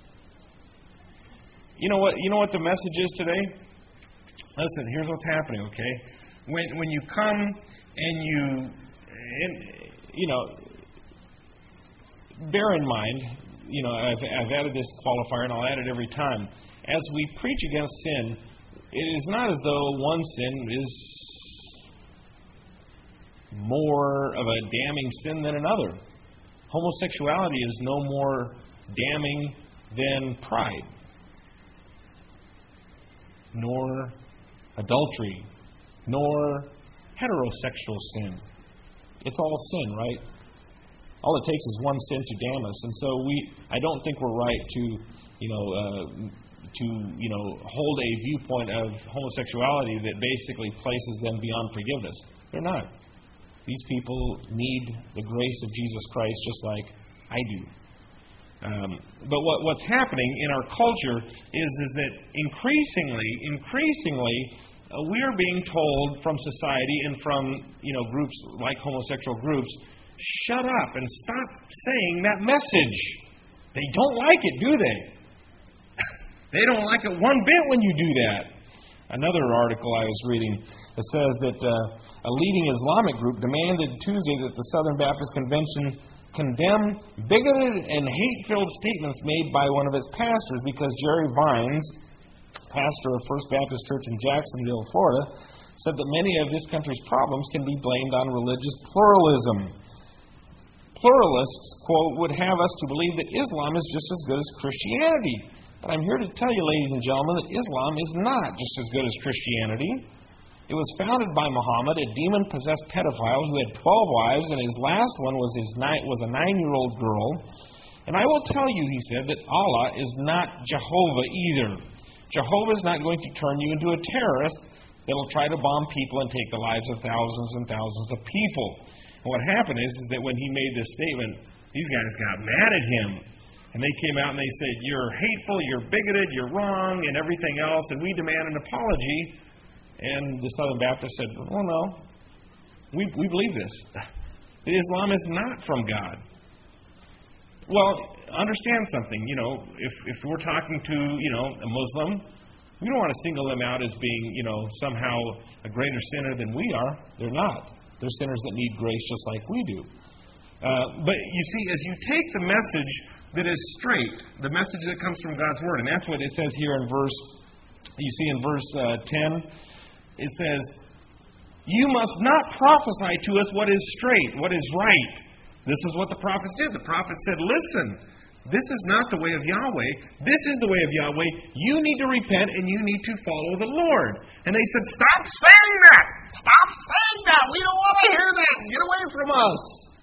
You know what? You know what the message is today? Listen, here's what's happening. Okay, when when you come and you, and, you know, bear in mind, you know, I've, I've added this qualifier, and I'll add it every time. As we preach against sin, it is not as though one sin is more of a damning sin than another. Homosexuality is no more damning than pride, nor adultery, nor heterosexual sin. It's all sin, right? All it takes is one sin to damn us. And so we, I don't think we're right to, you know, uh, to, you know, hold a viewpoint of homosexuality that basically places them beyond forgiveness. They're not. These people need the grace of Jesus Christ just like I do. Um, but what, what's happening in our culture is, is that increasingly, increasingly, uh, we are being told from society and from, you know, groups like homosexual groups, shut up and stop saying that message. They don't like it, do they? They don't like it one bit when you do that. Another article I was reading that says that uh, a leading Islamic group demanded Tuesday that the Southern Baptist Convention condemn bigoted and hate-filled statements made by one of its pastors because Jerry Vines, pastor of First Baptist Church in Jacksonville, Florida, said that many of this country's problems can be blamed on religious pluralism. Pluralists, quote, would have us to believe that Islam is just as good as Christianity. But I'm here to tell you, ladies and gentlemen, that Islam is not just as good as Christianity. It was founded by Muhammad, a demon-possessed pedophile who had twelve wives, and his last one was his nine, was a nine-year-old girl. And I will tell you, he said, that Allah is not Jehovah either. Jehovah is not going to turn you into a terrorist that will try to bomb people and take the lives of thousands and thousands of people. And what happened is, is that when he made this statement, these guys got mad at him. And they came out and they said, "You're hateful, you're bigoted, you're wrong, and everything else, and we demand an apology." And the Southern Baptists said, "Oh, no, we, we believe this. That Islam is not from God." Well, understand something. You know, if, if we're talking to, you know, a Muslim, we don't want to single them out as being, you know, somehow a greater sinner than we are. They're not. They're sinners that need grace just like we do. Uh, but you see, as you take the message that is straight, the message that comes from God's Word, and that's what it says here in verse, you see in verse uh, ten, it says, "You must not prophesy to us what is straight, what is right." This is what the prophets did. The prophets said, "Listen, this is not the way of Yahweh. This is the way of Yahweh. You need to repent and you need to follow the Lord." And they said, "Stop saying that! Stop saying that! We don't want to hear that! Get away from us!"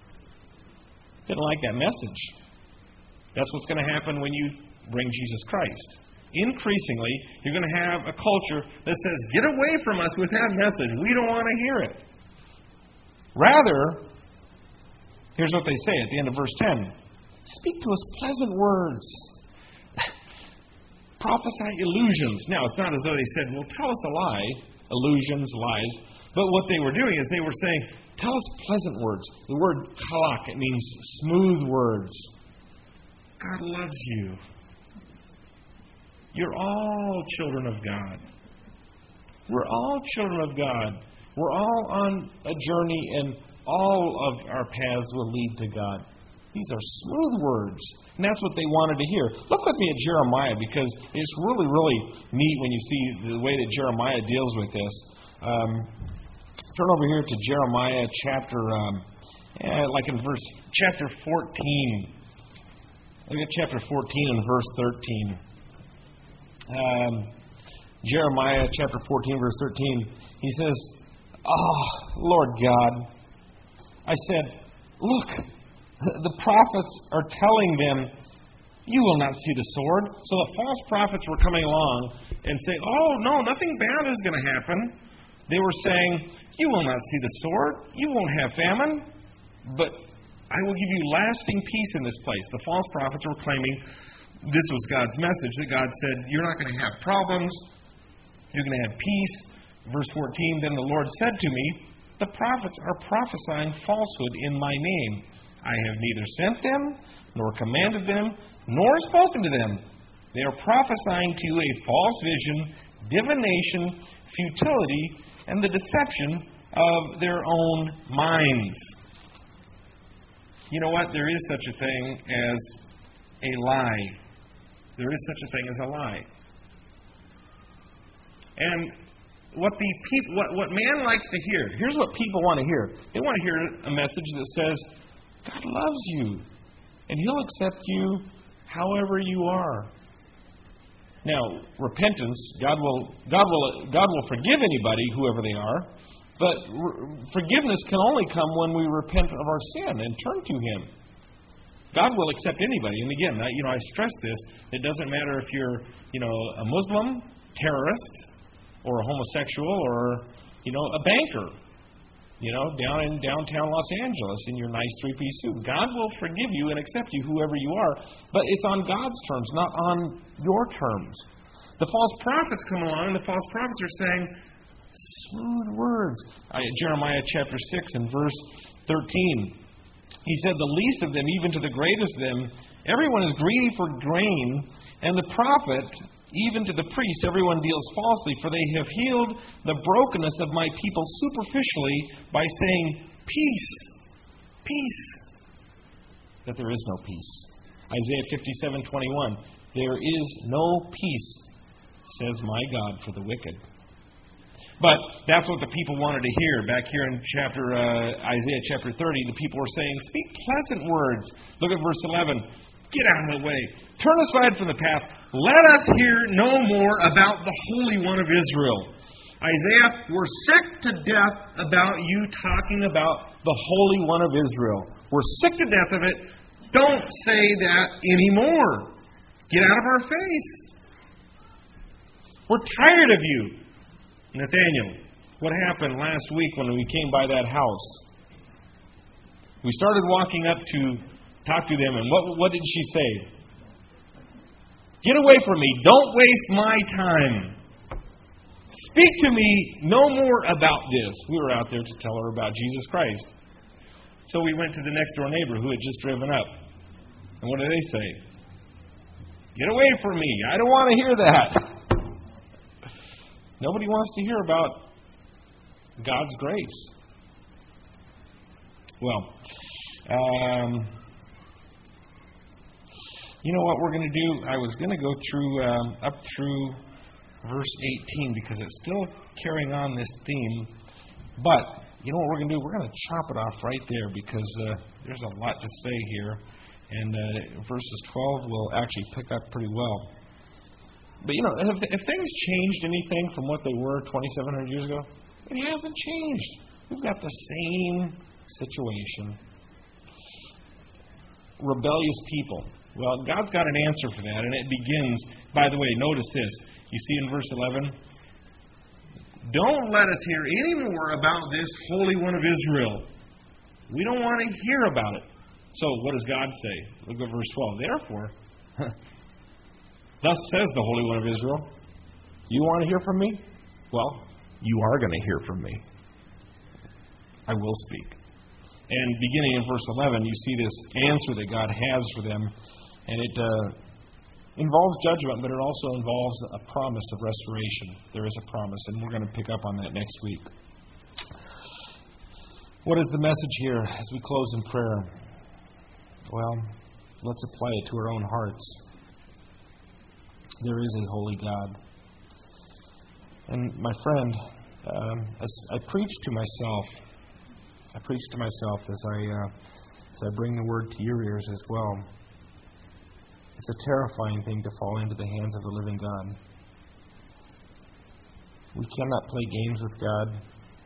Didn't like that message. That's what's going to happen when you bring Jesus Christ. Increasingly, you're going to have a culture that says, "Get away from us with that message. We don't want to hear it." Rather, Here's what they say at the end of verse ten. Speak to us pleasant words. Prophesy illusions. Now, it's not as though they said, well, tell us a lie. Illusions, lies. But what they were doing is they were saying, tell us pleasant words. The word kalak, it means smooth words. God loves you. You're all children of God. We're all children of God. We're all on a journey, and all of our paths will lead to God. These are smooth words. And that's what they wanted to hear. Look with me at Jeremiah, because it's really, really neat when you see the way that Jeremiah deals with this. Um, turn over here to Jeremiah chapter, um, eh, like in verse, chapter fourteen. Look at chapter fourteen and verse thirteen. Um, Jeremiah chapter fourteen, verse thirteen. He says, oh, Lord God, I said, look, the prophets are telling them, you will not see the sword. So the false prophets were coming along and saying, oh, no, nothing bad is going to happen. They were saying, you will not see the sword. You won't have famine. But I will give you lasting peace in this place. The false prophets were claiming this was God's message, that God said, you're not going to have problems. You're going to have peace. Verse fourteen, then the Lord said to me, the prophets are prophesying falsehood in my name. I have neither sent them, nor commanded them, nor spoken to them. They are prophesying to you a false vision, divination, futility, and the deception of their own minds. You know what? There is such a thing as a lie. There is such a thing as a lie. And what the people, what, what man likes to hear, here's what people want to hear. They want to hear a message that says, God loves you, and He'll accept you however you are. Now, repentance, God will, God will, God will forgive anybody, whoever they are, but re- forgiveness can only come when we repent of our sin and turn to Him. God will accept anybody, and again, I, you know, I stress this. It doesn't matter if you're, you know, a Muslim, terrorist, or a homosexual, or you know, a banker. You know, down in downtown Los Angeles in your nice three-piece suit. God will forgive you and accept you, whoever you are, but it's on God's terms, not on your terms. The false prophets come along, and the false prophets are saying smooth words. I, Jeremiah chapter six and verse thirteen. He said, the least of them, even to the greatest of them, everyone is greedy for grain, and the prophet, even to the priest, everyone deals falsely, for they have healed the brokenness of my people superficially by saying, peace, peace. That there is no peace. Isaiah fifty-seven twenty-one, there is no peace, says my God, for the wicked. But that's what the people wanted to hear. Back here in chapter uh, Isaiah chapter thirty, the people were saying, speak pleasant words. Look at verse eleven. Get out of the way. Turn aside from the path. Let us hear no more about the Holy One of Israel. Isaiah, we're sick to death about you talking about the Holy One of Israel. We're sick to death of it. Don't say that anymore. Get out of our face. We're tired of you. Nathaniel, what happened last week when we came by that house? We started walking up to talk to them, and what, what did she say? Get away from me. Don't waste my time. Speak to me no more about this. We were out there to tell her about Jesus Christ. So we went to the next door neighbor who had just driven up. And what did they say? Get away from me. I don't want to hear that. Nobody wants to hear about God's grace. Well, um, you know what we're going to do? I was going to go through um, up through verse eighteen because it's still carrying on this theme. But you know what we're going to do? We're going to chop it off right there because uh, there's a lot to say here. And uh, verses twelve will actually pick up pretty well. But you know, have, have things changed anything from what they were twenty-seven hundred years ago? It hasn't changed. We've got the same situation. Rebellious people. Well, God's got an answer for that, and it begins, by the way, notice this. You see in verse eleven, don't let us hear any more about this Holy One of Israel. We don't want to hear about it. So what does God say? Look at verse twelve. Therefore, thus says the Holy One of Israel, you want to hear from me? Well, you are going to hear from me. I will speak. And beginning in verse eleven, you see this answer that God has for them. And it uh, involves judgment, but it also involves a promise of restoration. There is a promise, and we're going to pick up on that next week. What is the message here as we close in prayer? Well, let's apply it to our own hearts. There is a holy God. And my friend, um, as I preach to myself, I preach to myself as I uh, as I bring the word to your ears as well. It's a terrifying thing to fall into the hands of the living God. We cannot play games with God.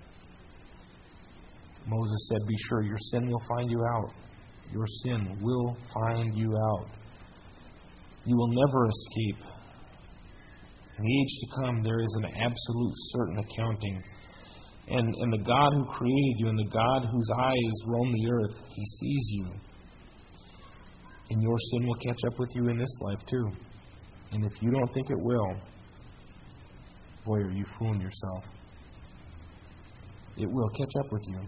Moses said, be sure your sin will find you out. Your sin will find you out. You will never escape. In the age to come, there is an absolute certain accounting. And, and the God who created you and the God whose eyes roam the earth, He sees you. And your sin will catch up with you in this life too. And if you don't think it will, boy, are you fooling yourself. It will catch up with you.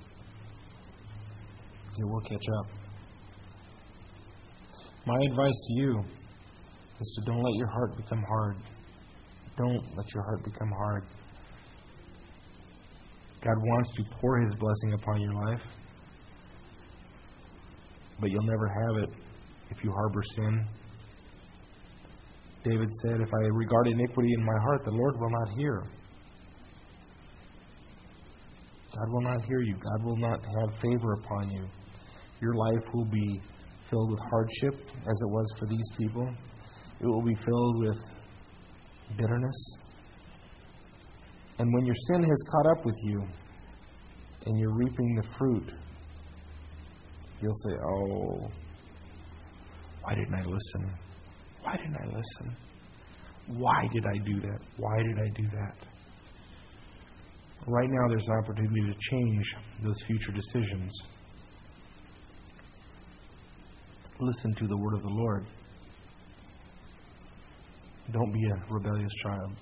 It will catch up. My advice to you is to don't let your heart become hard. Don't let your heart become hard. God wants to pour His blessing upon your life, but you'll never have it if you harbor sin. David said, if I regard iniquity in my heart, the Lord will not hear. God will not hear you. God will not have favor upon you. Your life will be filled with hardship, as it was for these people. It will be filled with bitterness. And when your sin has caught up with you and you're reaping the fruit, you'll say, oh, why didn't I listen? Why didn't I listen? Why did I do that? Why did I do that? Right now there's an opportunity to change those future decisions. Listen to the word of the Lord. Don't be a rebellious child.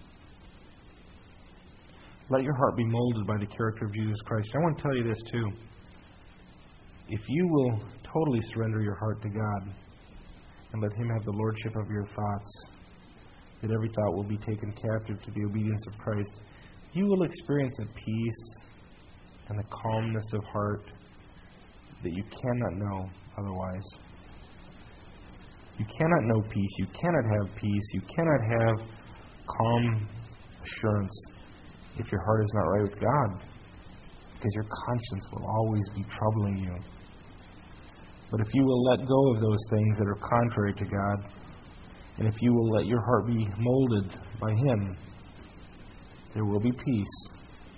Let your heart be molded by the character of Jesus Christ. I want to tell you this too. If you will totally surrender your heart to God and let Him have the lordship of your thoughts, that every thought will be taken captive to the obedience of Christ, you will experience a peace and a calmness of heart that you cannot know otherwise. You cannot know peace. You cannot have peace. You cannot have calm assurance if your heart is not right with God, because your conscience will always be troubling you. But if you will let go of those things that are contrary to God, and if you will let your heart be molded by Him, there will be peace.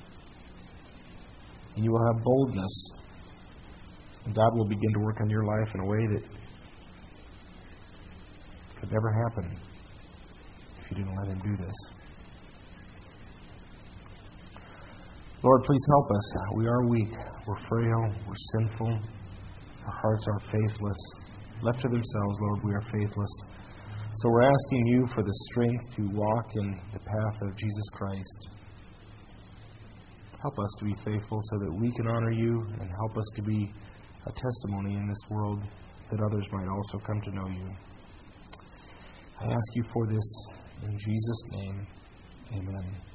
And you will have boldness. And God will begin to work on your life in a way that could never happen if you didn't let Him do this. Lord, please help us. We are weak. We're frail. We're sinful. Our hearts are faithless. Left to themselves, Lord, we are faithless. So we're asking You for the strength to walk in the path of Jesus Christ. Help us to be faithful so that we can honor You, and help us to be a testimony in this world that others might also come to know You. I ask You for this in Jesus' name. Amen.